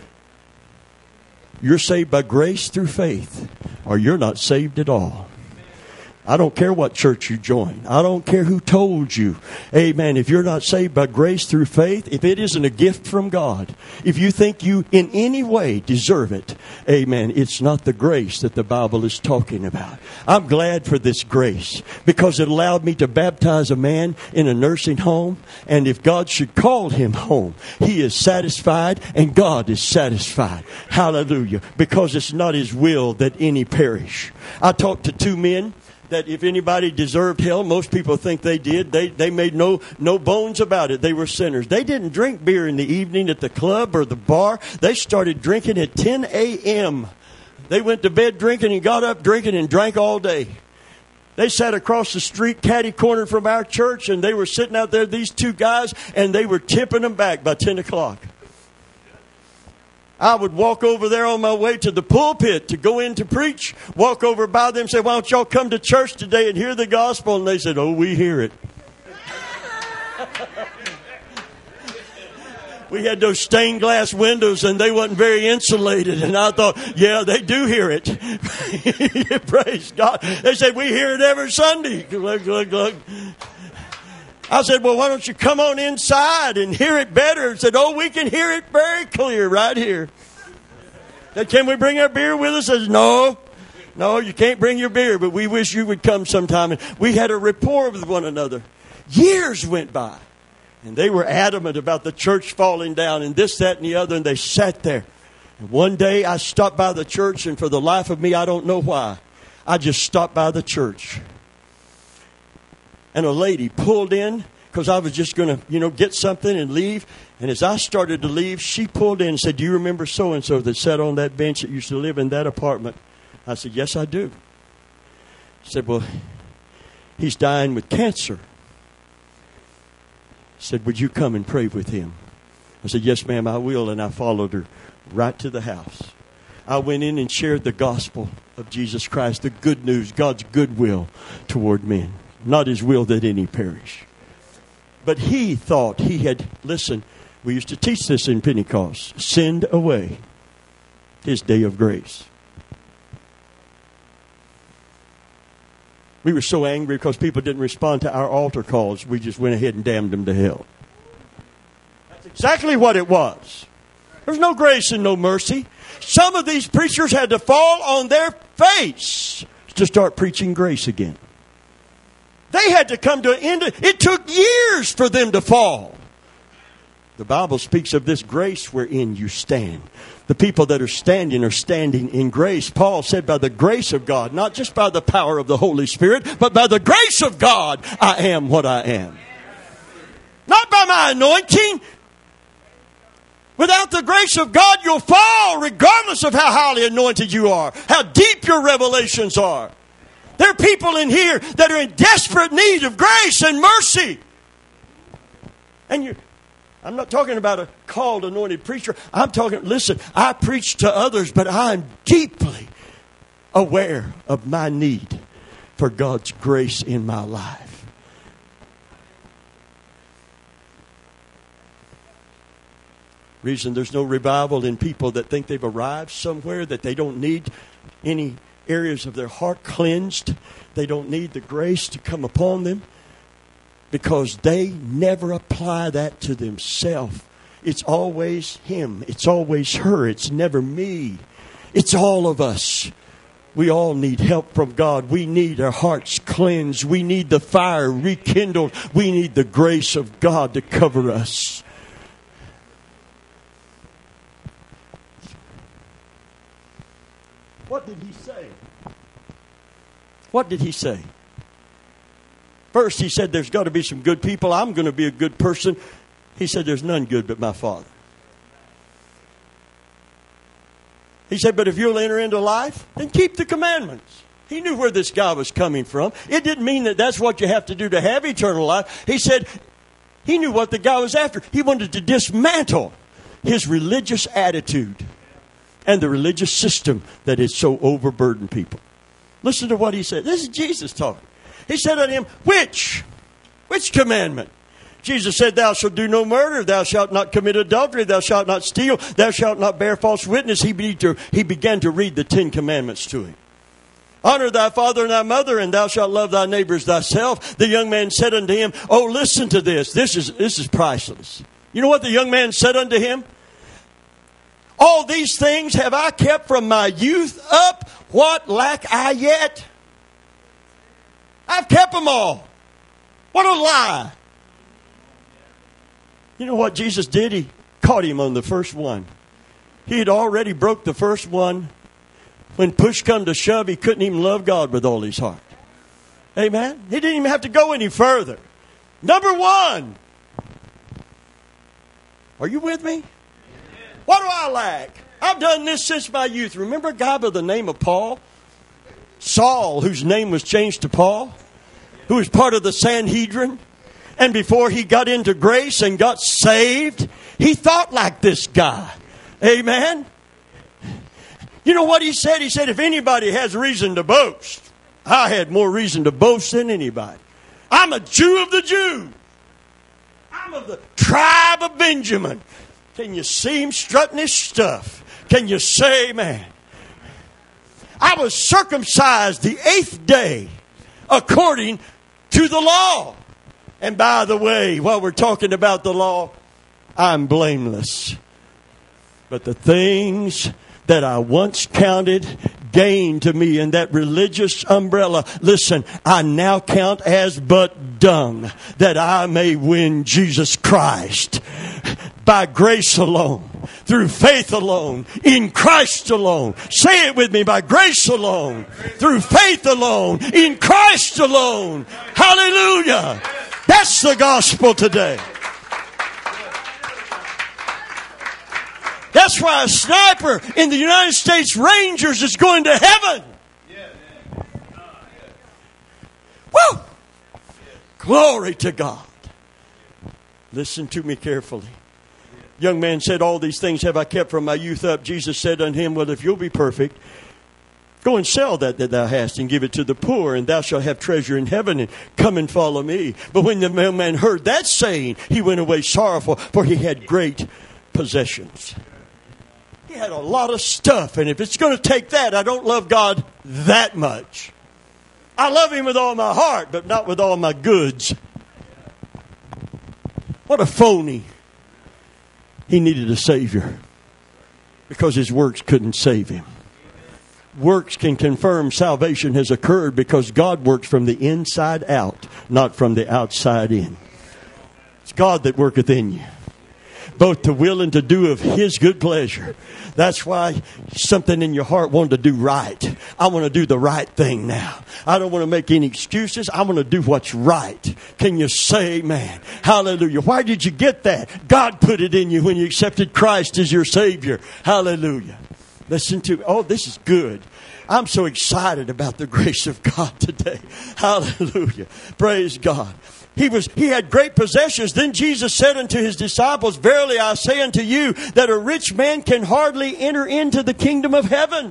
You're saved by grace through faith, or you're not saved at all. I don't care what church you join. I don't care who told you. Amen. If you're not saved by grace through faith, if it isn't a gift from God, if you think you in any way deserve it, amen, it's not the grace that the Bible is talking about. I'm glad for this grace because it allowed me to baptize a man in a nursing home. And if God should call him home, he is satisfied and God is satisfied. Hallelujah. Because it's not his will that any perish. I talked to two men that if anybody deserved hell, most people think they did. They they made no no bones about it. They were sinners. They didn't drink beer in the evening at the club or the bar. They started drinking at ten a.m. They went to bed drinking and got up drinking and drank all day. They sat across the street, catty corner from our church, and they were sitting out there, these two guys, and they were tipping them back by ten o'clock. I would walk over there on my way to the pulpit to go in to preach, walk over by them and say, why don't y'all come to church today and hear the gospel? And they said, oh, we hear it. We had those stained glass windows and they wasn't very insulated. And I thought, yeah, they do hear it. Praise God. They said, we hear it every Sunday. Look, look, look. I said, well, why don't you come on inside and hear it better? I said, oh, we can hear it very clear right here. Said, can we bring our beer with us? I said, no, no, you can't bring your beer, but we wish you would come sometime. And we had a rapport with one another. Years went by, and they were adamant about the church falling down and this, that, and the other, and they sat there. And one day I stopped by the church, and for the life of me, I don't know why, I just stopped by the church. And a lady pulled in because I was just going to, you know, get something and leave. And as I started to leave, she pulled in and said, do you remember so-and-so that sat on that bench that used to live in that apartment? I said, yes, I do. She said, well, he's dying with cancer. She said, would you come and pray with him? I said, yes, ma'am, I will. And I followed her right to the house. I went in and shared the gospel of Jesus Christ, the good news, God's goodwill toward men. Not his will that any perish. But he thought he had, listen, we used to teach this in Pentecost, send away his day of grace. We were so angry because people didn't respond to our altar calls. We just went ahead and damned them to hell. That's exactly what it was. There's no grace and no mercy. Some of these preachers had to fall on their face to start preaching grace again. They had to come to an end. It took years for them to fall. The Bible speaks of this grace wherein you stand. The people that are standing are standing in grace. Paul said, by the grace of God, not just by the power of the Holy Spirit, but by the grace of God, I am what I am. Not by my anointing. Without the grace of God, you'll fall regardless of how highly anointed you are, how deep your revelations are. There are people in here that are in desperate need of grace and mercy. And you, I'm not talking about a called, anointed preacher. I'm talking, listen, I preach to others, but I'm deeply aware of my need for God's grace in my life. Reason there's no revival in people that think they've arrived somewhere, that they don't need any areas of their heart cleansed. They don't need the grace to come upon them because they never apply that to themselves. It's always him. It's always her. It's never me. It's all of us. We all need help from God. We need our hearts cleansed. We need the fire rekindled. We need the grace of God to cover us. What did he say? What did he say? First, he said, there's got to be some good people. I'm going to be a good person. He said, there's none good but my Father. He said, but if you'll enter into life, then keep the commandments. He knew where this guy was coming from. It didn't mean that that's what you have to do to have eternal life. He said, he knew what the guy was after. He wanted to dismantle his religious attitude and the religious system that has so overburdened people. Listen to what he said. This is Jesus talking. He said unto him, which? Which commandment? Jesus said, thou shalt do no murder, thou shalt not commit adultery, thou shalt not steal, thou shalt not bear false witness. He began to, he began to read the Ten Commandments to him. Honor thy father and thy mother, and thou shalt love thy neighbors thyself. The young man said unto him, oh, listen to this. This is, this is priceless. You know what the young man said unto him? All these things have I kept from my youth up. What lack I yet? I've kept them all. What a lie. You know what Jesus did? He caught him on the first one. He had already broke the first one. When push come to shove, he couldn't even love God with all his heart. Amen? He didn't even have to go any further. Number one. Are you with me? What do I lack? I've done this since my youth. Remember a guy by the name of Paul? Saul, whose name was changed to Paul, who was part of the Sanhedrin. And before he got into grace and got saved, he thought like this guy. Amen? You know what he said? He said, if anybody has reason to boast, I had more reason to boast than anybody. I'm a Jew of the Jews. I'm of the tribe of Benjamin. Can you see him strutting his stuff? Can you say, man? I was circumcised the eighth day according to the law. And by the way, while we're talking about the law, I'm blameless. But the things that I once counted gain to me in that religious umbrella, listen, I now count as but dung, that I may win Jesus Christ. By grace alone, through faith alone, in Christ alone. Say it with me, by grace alone, through faith alone, in Christ alone. Hallelujah. That's the gospel today. That's why a sniper in the United States Rangers is going to heaven. Woo! Glory to God. Listen to me carefully. Young man said, all these things have I kept from my youth up. Jesus said unto him, well, if you'll be perfect, go and sell that that thou hast and give it to the poor, and thou shalt have treasure in heaven, and come and follow me. But when the young man heard that saying, he went away sorrowful, for he had great possessions. He had a lot of stuff, and if it's going to take that, I don't love God that much. I love him with all my heart, but not with all my goods. What a phony. He needed a Savior because his works couldn't save him. Works can confirm salvation has occurred because God works from the inside out, not from the outside in. It's God that worketh in you, both to will and to do of his good pleasure. That's why something in your heart wanted to do right. I want to do the right thing now. I don't want to make any excuses. I want to do what's right. Can you say amen? Hallelujah. Why did you get that? God put it in you when you accepted Christ as your Savior. Hallelujah. Listen to, oh, this is good. I'm so excited about the grace of God today. Hallelujah. Praise God. He was, he had great possessions. Then Jesus said unto his disciples, verily I say unto you that a rich man can hardly enter into the kingdom of heaven.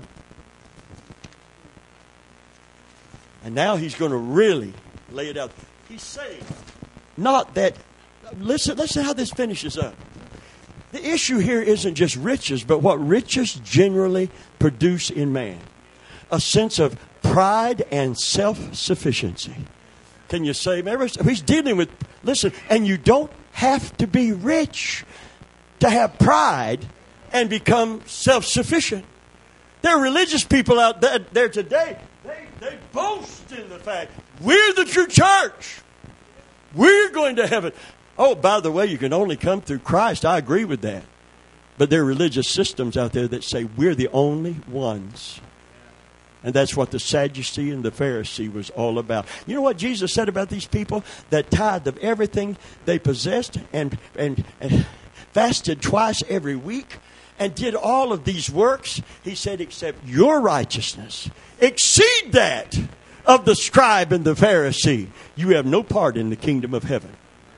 And now he's going to really lay it out. He's saying, not that, listen, listen how this finishes up. The issue here isn't just riches, but what riches generally produce in man. A sense of pride and self-sufficiency. Can you say, remember, he's dealing with, listen, and you don't have to be rich to have pride and become self-sufficient. There are religious people out there, there today, they, they boast in the fact, we're the true church. We're going to heaven. Oh, by the way, you can only come through Christ. I agree with that. But there are religious systems out there that say we're the only ones. And that's what the Sadducee and the Pharisee was all about. You know what Jesus said about these people? That tithed of everything they possessed and, and, and fasted twice every week and did all of these works. He said, except your righteousness exceed that of the scribe and the Pharisee, you have no part in the kingdom of heaven.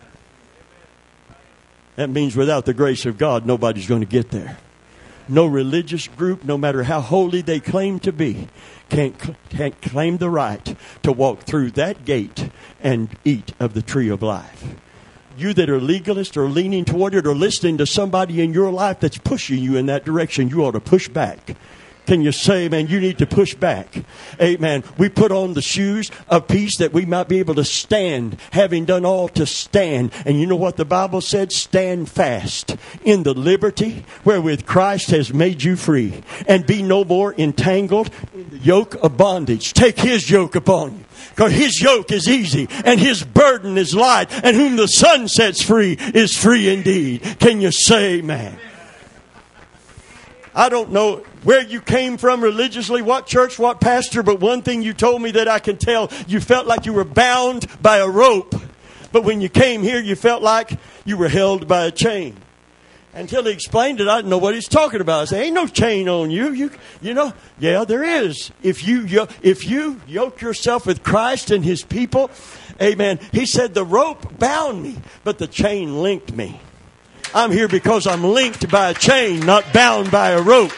That means without the grace of God, nobody's going to get there. No religious group, no matter how holy they claim to be, can't, can't claim the right to walk through that gate and eat of the tree of life. You that are legalists or leaning toward it or listening to somebody in your life that's pushing you in that direction, you ought to push back. Can you say, man, you need to push back? Amen. We put on the shoes of peace that we might be able to stand, having done all to stand. And you know what the Bible said? Stand fast in the liberty wherewith Christ has made you free. And be no more entangled in the yoke of bondage. Take His yoke upon you. Because His yoke is easy and His burden is light. And whom the Son sets free is free indeed. Can you say, man? I don't know where you came from religiously, what church, what pastor, but one thing you told me that I can tell, you felt like you were bound by a rope. But when you came here, you felt like you were held by a chain. Until he explained it, I didn't know what he's talking about. I said, ain't no chain on you. You you know, yeah, there is. If you, if you yoke yourself with Christ and His people, amen. He said the rope bound me, but the chain linked me. I'm here because I'm linked by a chain, not bound by a rope.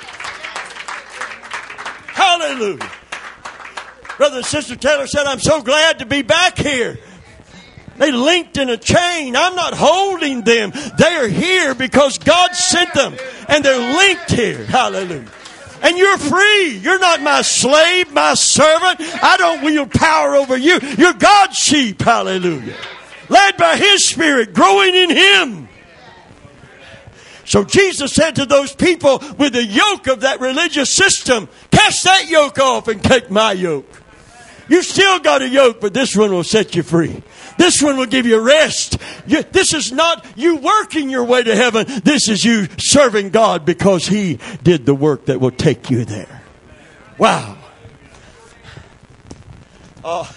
Hallelujah. Brother and Sister Taylor said, I'm so glad to be back here. They linked in a chain. I'm not holding them. They are here because God sent them. And they're linked here. Hallelujah. And you're free. You're not my slave, my servant. I don't wield power over you. You're God's sheep. Hallelujah. Led by His Spirit, growing in Him. So Jesus said to those people with the yoke of that religious system, cast that yoke off and take my yoke. You still got a yoke, but this one will set you free. This one will give you rest. You, this is not you working your way to heaven. This is you serving God because He did the work that will take you there. Wow. Oh.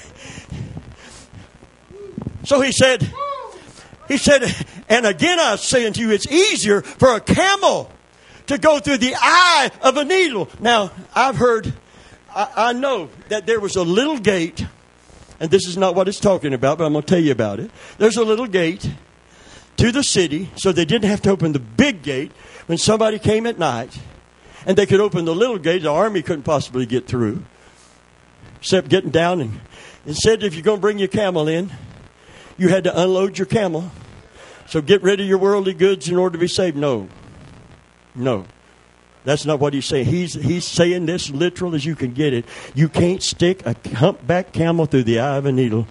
So he said... He said, and again I say unto you, it's easier for a camel to go through the eye of a needle. Now, I've heard, I, I know that there was a little gate, and this is not what it's talking about, but I'm going to tell you about it. There's a little gate to the city, so they didn't have to open the big gate when somebody came at night, and they could open the little gate. The army couldn't possibly get through, except getting down and, and said, if you're going to bring your camel in, you had to unload your camel. So get rid of your worldly goods in order to be saved. No. No. That's not what he's saying. He's, he's saying this literal as you can get it. You can't stick a humpback camel through the eye of a needle.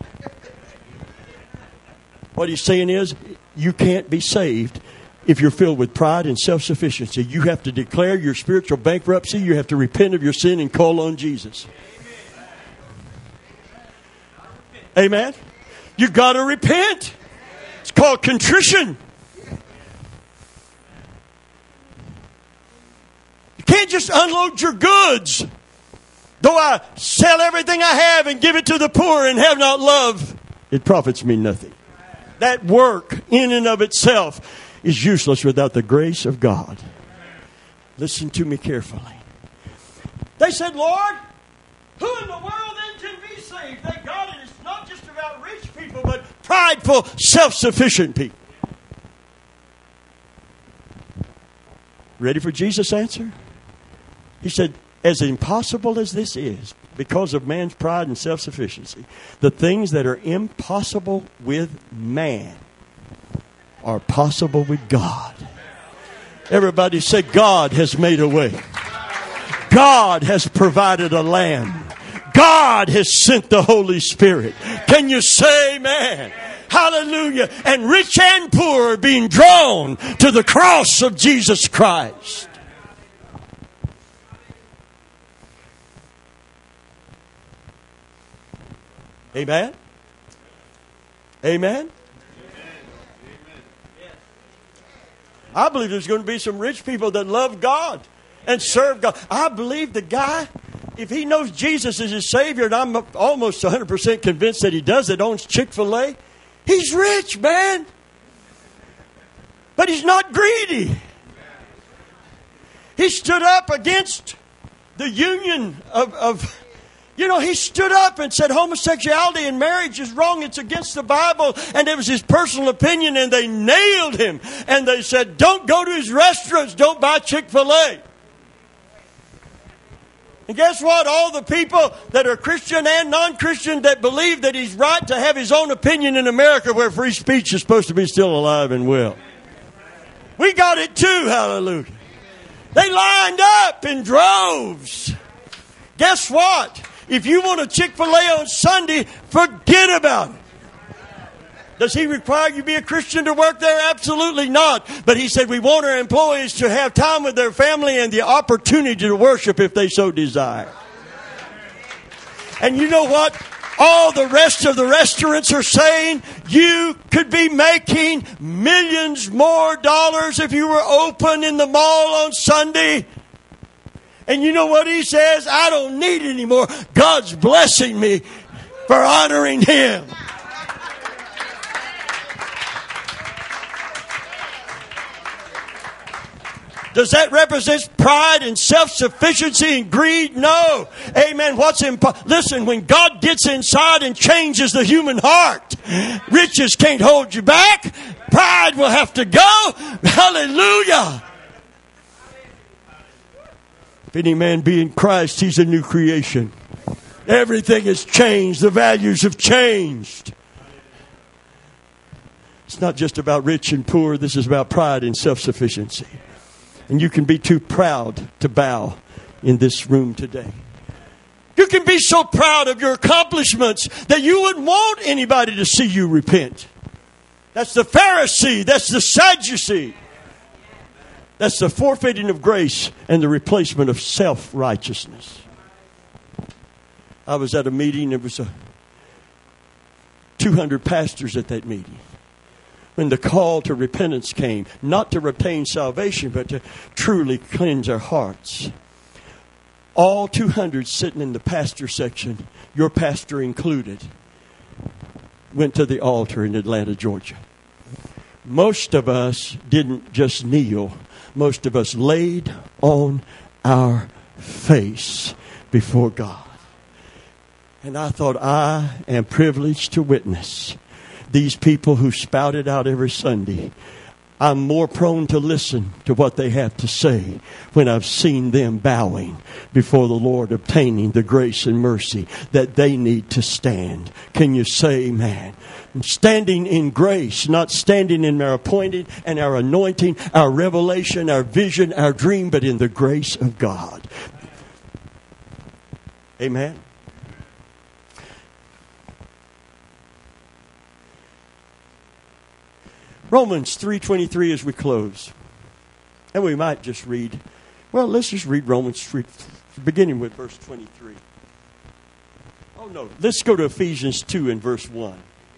What he's saying is, you can't be saved if you're filled with pride and self-sufficiency. You have to declare your spiritual bankruptcy. You have to repent of your sin and call on Jesus. Amen? You've got to repent. It's called contrition. You can't just unload your goods. Though I sell everything I have and give it to the poor and have not love, it profits me nothing. That work in and of itself is useless without the grace of God. Listen to me carefully. They said, Lord, who in the world then can be saved? Thank God it is not just about rich people, but prideful, self-sufficient people. Ready for Jesus' answer? He said, as impossible as this is, because of man's pride and self-sufficiency, the things that are impossible with man are possible with God. Everybody say, God has made a way. God has provided a lamb. God has sent the Holy Spirit. Can you say amen? Hallelujah. And rich and poor are being drawn to the cross of Jesus Christ. Amen? Amen? I believe there's going to be some rich people that love God and serve God. I believe the guy, if he knows Jesus is his Savior, and I'm almost one hundred percent convinced that he does, that owns Chick-fil-A, he's rich, man. But he's not greedy. He stood up against the union of... of You know, he stood up and said homosexuality and marriage is wrong. It's against the Bible. And it was his personal opinion. And they nailed him. And they said, don't go to his restaurants. Don't buy Chick-fil-A. And guess what? All the people that are Christian and non-Christian that believe that he's right to have his own opinion in America, where free speech is supposed to be still alive and well. We got it too, hallelujah. They lined up in droves. Guess what? If you want a Chick-fil-A on Sunday, forget about it. Does he require you be a Christian to work there? Absolutely not. But he said we want our employees to have time with their family and the opportunity to worship if they so desire. And you know what? All the rest of the restaurants are saying you could be making millions more dollars if you were open in the mall on Sunday. And you know what he says? I don't need it anymore. God's blessing me for honoring him. Does that represent pride and self-sufficiency and greed? No. Amen. What's impo- Listen, when God gets inside and changes the human heart, riches can't hold you back. Pride will have to go. Hallelujah. If any man be in Christ, he's a new creation. Everything has changed. The values have changed. It's not just about rich and poor. This is about pride and self-sufficiency. And you can be too proud to bow in this room today. You can be so proud of your accomplishments that you wouldn't want anybody to see you repent. That's the Pharisee. That's the Sadducee. That's the forfeiting of grace and the replacement of self-righteousness. I was at a meeting. There was a two hundred pastors at that meeting. When the call to repentance came, not to retain salvation, but to truly cleanse our hearts. All two hundred sitting in the pastor section, your pastor included, went to the altar in Atlanta, Georgia. Most of us didn't just kneel. Most of us laid on our face before God. And I thought, I am privileged to witness these people who spout it out every Sunday. I'm more prone to listen to what they have to say when I've seen them bowing before the Lord, obtaining the grace and mercy that they need to stand. Can you say amen? Standing in grace, not standing in our appointing and our anointing, our revelation, our vision, our dream, but in the grace of God. Amen. Romans three twenty-three as we close. And we might just read, well, let's just read Romans three, beginning with verse twenty-three. Oh, no, let's go to Ephesians two and verse one.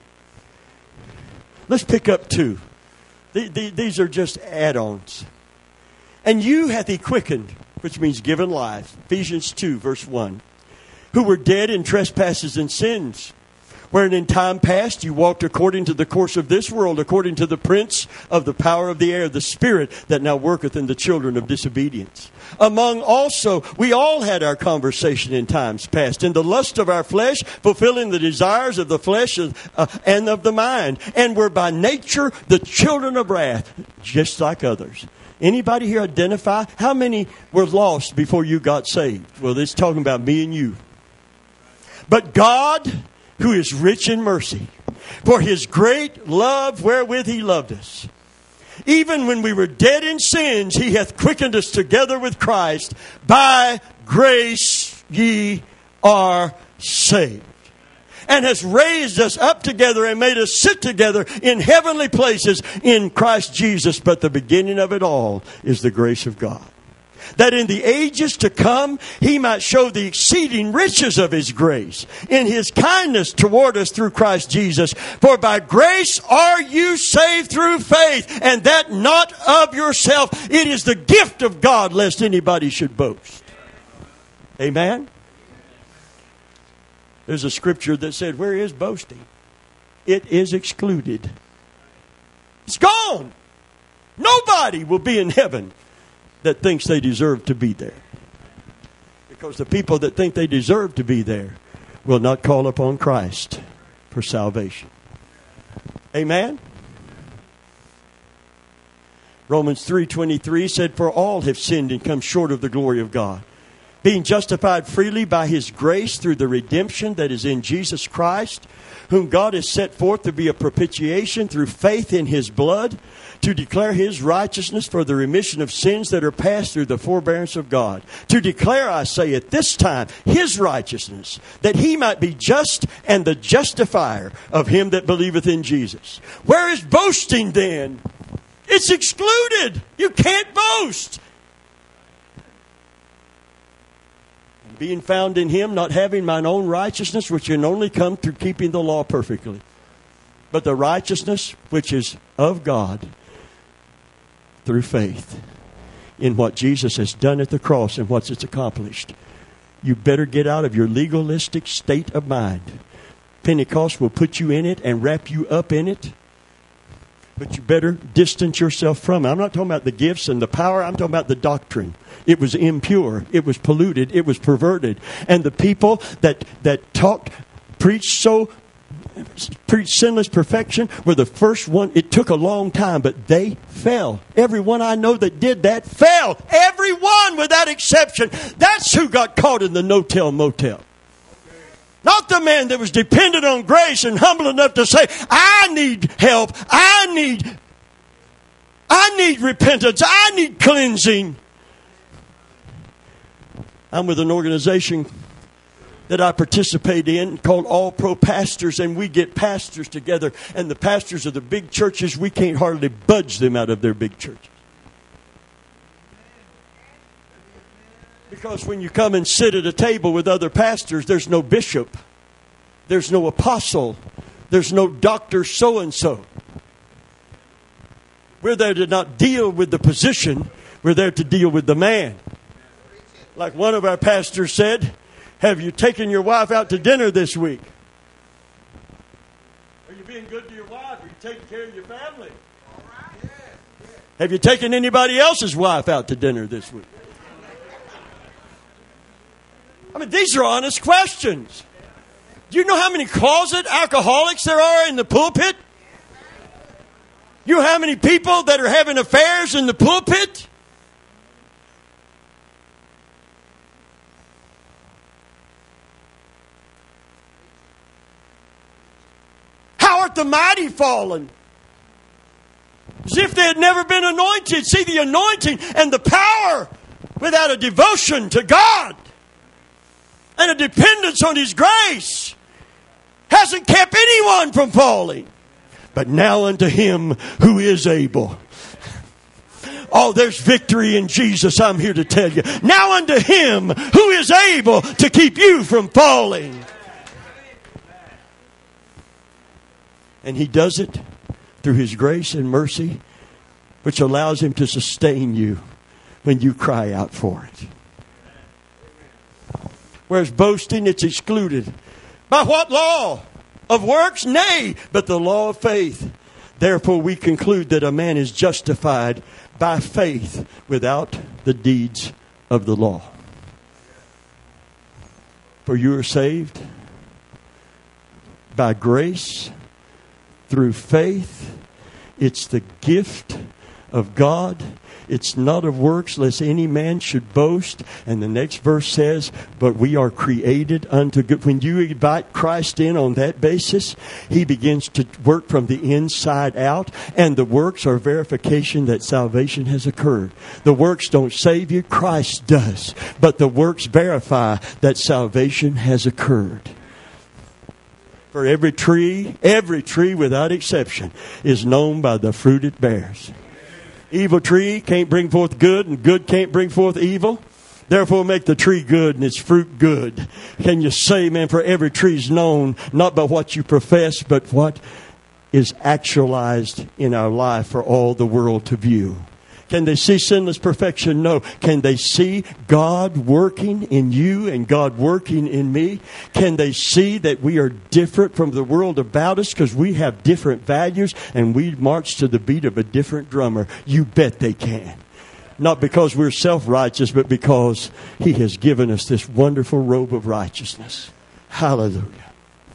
Let's pick up two. The, the, these are just add-ons. And you hath he quickened, which means given life. Ephesians two, verse one. Who were dead in trespasses and sins, wherein in time past you walked according to the course of this world, according to the prince of the power of the air, the spirit that now worketh in the children of disobedience. Among also, we all had our conversation in times past, in the lust of our flesh, fulfilling the desires of the flesh uh, and of the mind, and were by nature the children of wrath, just like others. Anybody here identify? How many were lost before you got saved? Well, it's talking about me and you. But God, who is rich in mercy, for his great love wherewith he loved us. Even when we were dead in sins, he hath quickened us together with Christ. By grace ye are saved. And has raised us up together and made us sit together in heavenly places in Christ Jesus. But the beginning of it all is the grace of God, that in the ages to come he might show the exceeding riches of his grace in his kindness toward us through Christ Jesus. For by grace are you saved through faith, and that not of yourself. It is the gift of God, lest anybody should boast. Amen? There's a scripture that said, where is boasting? It is excluded. It's gone. Nobody will be in heaven that thinks they deserve to be there. Because the people that think they deserve to be there will not call upon Christ for salvation. Amen? Romans three twenty-three said, for all have sinned and come short of the glory of God, being justified freely by his grace through the redemption that is in Jesus Christ, whom God has set forth to be a propitiation through faith in his blood, to declare his righteousness for the remission of sins that are past through the forbearance of God. To declare, I say, at this time, his righteousness, that he might be just and the justifier of him that believeth in Jesus. Where is boasting then? It's excluded. You can't boast. Being found in him, not having mine own righteousness, which can only come through keeping the law perfectly, but the righteousness which is of God through faith in what Jesus has done at the cross and what it's accomplished. You better get out of your legalistic state of mind. Pentecost will put you in it and wrap you up in it, but you better distance yourself from it. I'm not talking about the gifts and the power. I'm talking about the doctrine. It was impure. It was polluted. It was perverted. And the people that, that talked, preached so, preached sinless perfection were the first one. It took a long time, but they fell. Everyone I know that did that fell. Everyone without exception. That's who got caught in the no-tell motel. Not the man that was dependent on grace and humble enough to say, I need help. I need, I need repentance. I need cleansing. I'm with an organization that I participate in called All Pro Pastors, and we get pastors together, and the pastors of the big churches, we can't hardly budge them out of their big churches. Because when you come and sit at a table with other pastors, there's no bishop, there's no apostle, there's no doctor so-and-so. We're there to not deal with the position, we're there to deal with the man. Like one of our pastors said, have you taken your wife out to dinner this week? Are you being good to your wife? Are you taking care of your family? All right. Yes, yes. Have you taken anybody else's wife out to dinner this week? I mean, these are honest questions. Do you know how many closet alcoholics there are in the pulpit? You know how many people that are having affairs in the pulpit? How art the mighty fallen? As if they had never been anointed. See, the anointing and the power without a devotion to God and a dependence on his grace hasn't kept anyone from falling. But now unto him who is able. Oh, there's victory in Jesus, I'm here to tell you. Now unto him who is able to keep you from falling. And he does it through his grace and mercy, which allows him to sustain you when you cry out for it. Whereas boasting, it's excluded. By what law? Of works? Nay, but the law of faith. Therefore we conclude that a man is justified by faith without the deeds of the law. For you are saved by grace through faith. It's the gift of God. It's not of works, lest any man should boast. And the next verse says, but we are created unto good. When you invite Christ in on that basis, He begins to work from the inside out. And the works are verification that salvation has occurred. The works don't save you, Christ does. But the works verify that salvation has occurred. For every tree, every tree without exception, is known by the fruit it bears. Evil tree can't bring forth good, and good can't bring forth evil. Therefore make the tree good and its fruit good. Can you say, man, for every tree is known not by what you profess, but what is actualized in our life for all the world to view. Can they see sinless perfection? No. Can they see God working in you and God working in me? Can they see that we are different from the world about us because we have different values and we march to the beat of a different drummer? You bet they can. Not because we're self-righteous, but because He has given us this wonderful robe of righteousness. Hallelujah.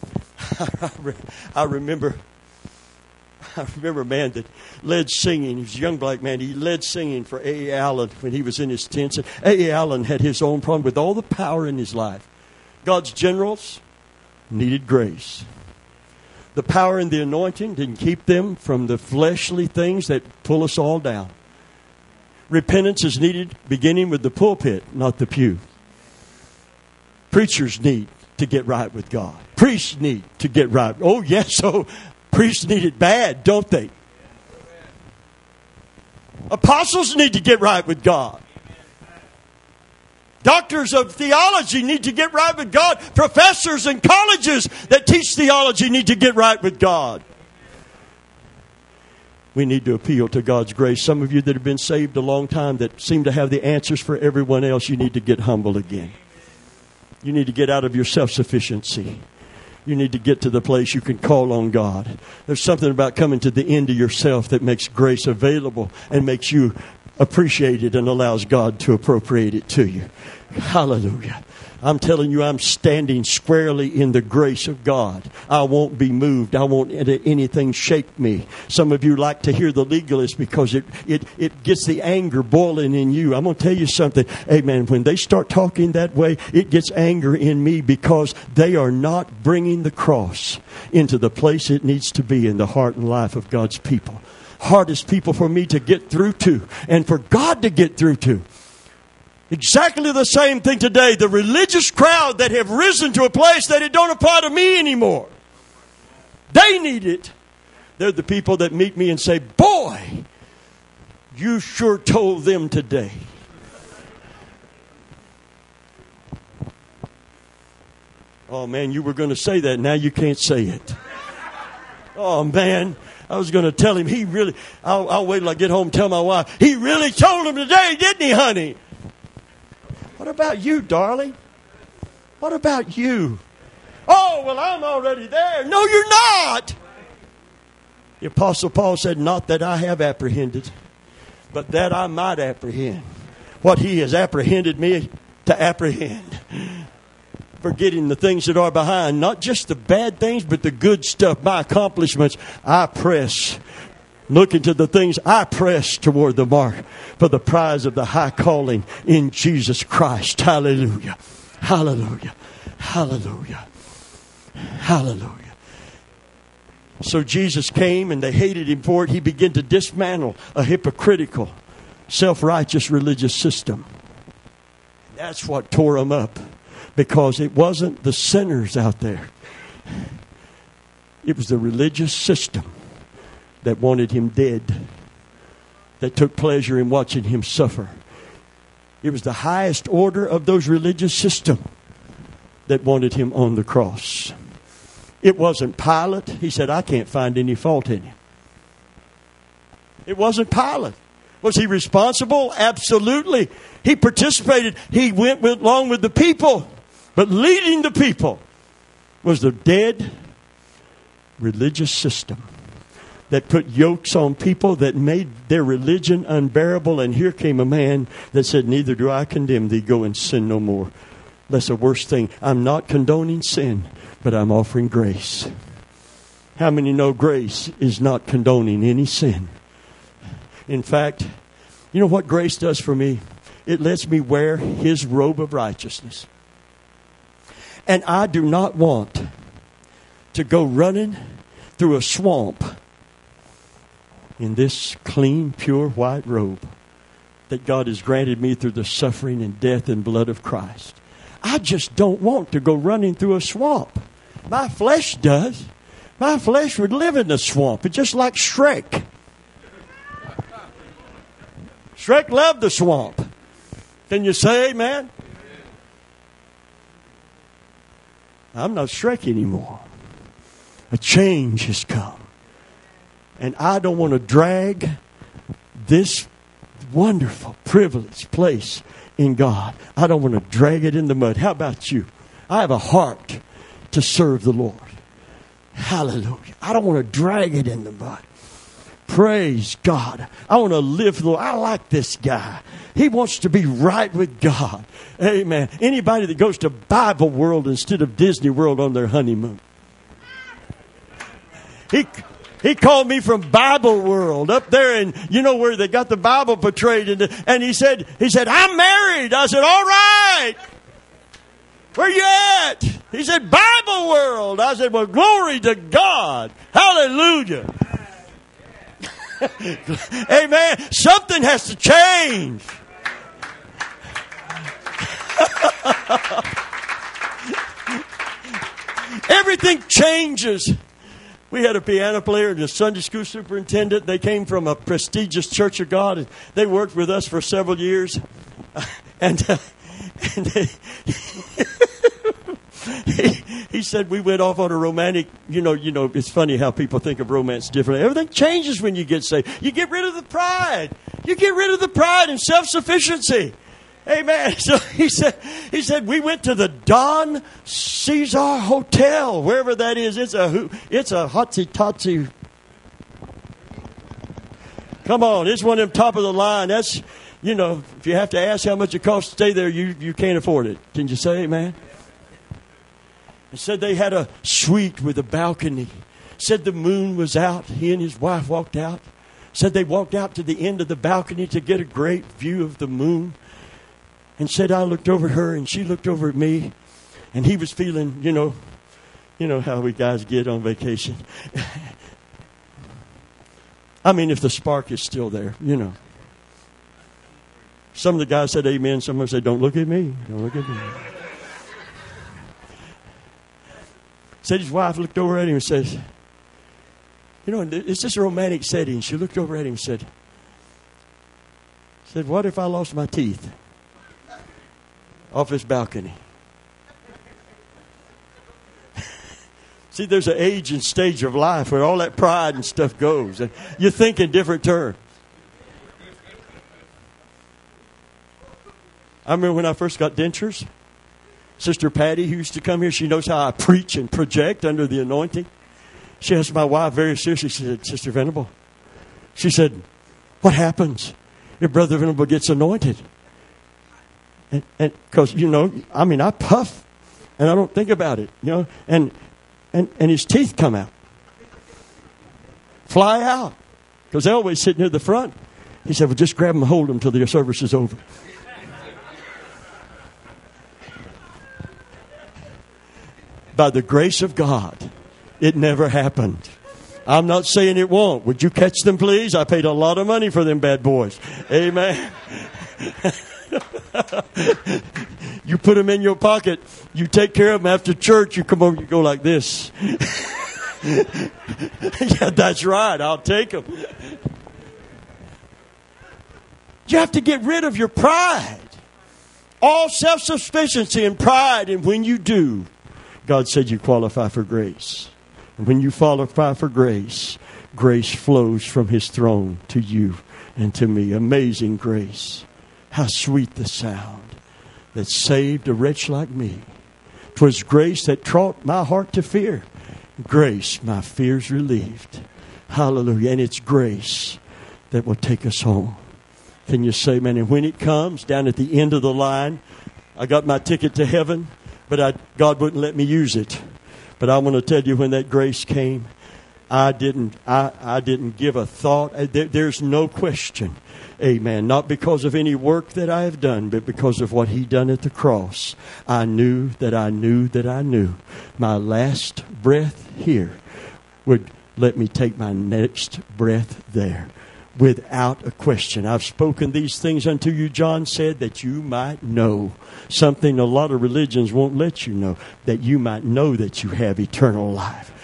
I remember... I remember a man that led singing. He was a young black man. He led singing for A A. Allen when he was in his tents. A A. Allen had his own problem with all the power in his life. God's generals needed grace. The power and the anointing didn't keep them from the fleshly things that pull us all down. Repentance is needed beginning with the pulpit, not the pew. Preachers need to get right with God. Priests need to get right. Oh, yes, so... Priests need it bad, don't they? Apostles need to get right with God. Doctors of theology need to get right with God. Professors in colleges that teach theology need to get right with God. We need to appeal to God's grace. Some of you that have been saved a long time that seem to have the answers for everyone else, you need to get humble again. You need to get out of your self-sufficiency. You need to get to the place you can call on God. There's something about coming to the end of yourself that makes grace available and makes you appreciate it and allows God to appropriate it to you. Hallelujah. I'm telling you, I'm standing squarely in the grace of God. I won't be moved. I won't let anything shake me. Some of you like to hear the legalist because it, it, it gets the anger boiling in you. I'm going to tell you something. Amen. When they start talking that way, it gets anger in me because they are not bringing the cross into the place it needs to be in the heart and life of God's people. Hardest people for me to get through to and for God to get through to. Exactly the same thing today. The religious crowd that have risen to a place that it don't apply to me anymore. They need it. They're the people that meet me and say, boy, you sure told them today. Oh, man, you were going to say that. Now you can't say it. Oh, man. I was going to tell him he really, I'll, I'll wait till I get home and tell my wife, he really told him today, didn't he, honey? What about you, darling? What about you? Oh, well, I'm already there. No, you're not. The Apostle Paul said, not that I have apprehended, but that I might apprehend what he has apprehended me to apprehend. Forgetting the things that are behind, not just the bad things, but the good stuff, my accomplishments. I press. Looking to the things, I press toward the mark for the prize of the high calling in Jesus Christ. Hallelujah. Hallelujah. Hallelujah. Hallelujah. So Jesus came and they hated him for it. He began to dismantle a hypocritical, self-righteous religious system. That's what tore him up. Because it wasn't the sinners out there. It was the religious system that wanted him dead, that took pleasure in watching him suffer. It was the highest order of those religious systems that wanted him on the cross. It wasn't Pilate. He said, I can't find any fault in him. It wasn't Pilate. Was he responsible? Absolutely. He participated. He went with, along with the people. But leading the people was the dead religious system that put yokes on people that made their religion unbearable. And here came a man that said, neither do I condemn thee. Go and sin no more. That's the worst thing. I'm not condoning sin, but I'm offering grace. How many know grace is not condoning any sin? In fact, you know what grace does for me? It lets me wear His robe of righteousness. And I do not want to go running through a swamp in this clean, pure, white robe that God has granted me through the suffering and death and blood of Christ. I just don't want to go running through a swamp. My flesh does. My flesh would live in the swamp. It's just like Shrek. Shrek loved the swamp. Can you say amen? I'm not Shrek anymore. A change has come. And I don't want to drag this wonderful, privileged place in God. I don't want to drag it in the mud. How about you? I have a heart to serve the Lord. Hallelujah. I don't want to drag it in the mud. Praise God. I want to live for the Lord. I like this guy. He wants to be right with God. Amen. Anybody that goes to Bible World instead of Disney World on their honeymoon. He he called me from Bible World up there, and you know where they got the Bible portrayed in the, and he said he said I'm married. I said, all right. Where you at? He said, Bible World. I said, well, glory to God. Hallelujah. Amen. Something has to change. Everything changes. We had a piano player and a Sunday school superintendent. They came from a prestigious Church of God, and they worked with us for several years. And, uh, and they, he, he said we went off on a romantic, you know, you know, it's funny how people think of romance differently. Everything changes when you get saved. You get rid of the pride. You get rid of the pride and self-sufficiency. Amen. So he said, he said, we went to the Don Cesar Hotel, wherever that is. It's a, it's a hotsy-totsy. Come on. It's one of them top of the line. That's, you know, if you have to ask how much it costs to stay there, you, you can't afford it. Can you say amen? He said they had a suite with a balcony. Said the moon was out. He and his wife walked out. Said they walked out to the end of the balcony to get a great view of the moon. And said I looked over at her and she looked over at me. And he was feeling, you know, you know how we guys get on vacation. I mean, if the spark is still there, you know. Some of the guys said amen. Some of them said, don't look at me. Don't look at me. Said his wife looked over at him and says, you know, it's just a romantic setting. She looked over at him and said, said, what if I lost my teeth off this balcony? See, there's an age and stage of life where all that pride and stuff goes. And you think in different terms. I remember when I first got dentures. Sister Patty, who used to come here, she knows how I preach and project under the anointing. She asked my wife very seriously. She said, Sister Venable, she said, what happens if Brother Venable gets anointed? And because, you know, I mean, I puff and I don't think about it, you know, and, and, and his teeth come out. Fly out. Because they always sit near the front. He said, well, just grab them and hold them until the service is over. By the grace of God, it never happened. I'm not saying it won't. Would you catch them, please? I paid a lot of money for them bad boys. Amen. You put them in your pocket. You take care of them after church. You come over, you go like this. Yeah, that's right. I'll take them. You have to get rid of your pride. All self-sufficiency and pride. And when you do, God said you qualify for grace. And when you qualify for grace, grace flows from His throne to you and to me. Amazing grace. How sweet the sound that saved a wretch like me. 'Twas grace that taught my heart to fear. Grace, my fears relieved. Hallelujah. And it's grace that will take us home. Can you say, man? And when it comes down at the end of the line, I got my ticket to heaven. But I, God wouldn't let me use it. But I want to tell you, when that grace came, I didn't, I, I didn't give a thought. There, there's no question. Amen. Not because of any work that I have done, but because of what He done at the cross. I knew that I knew that I knew my last breath here would let me take my next breath there. Without a question. I've spoken these things unto you, John said, that you might know. Something a lot of religions won't let you know. That you might know that you have eternal life.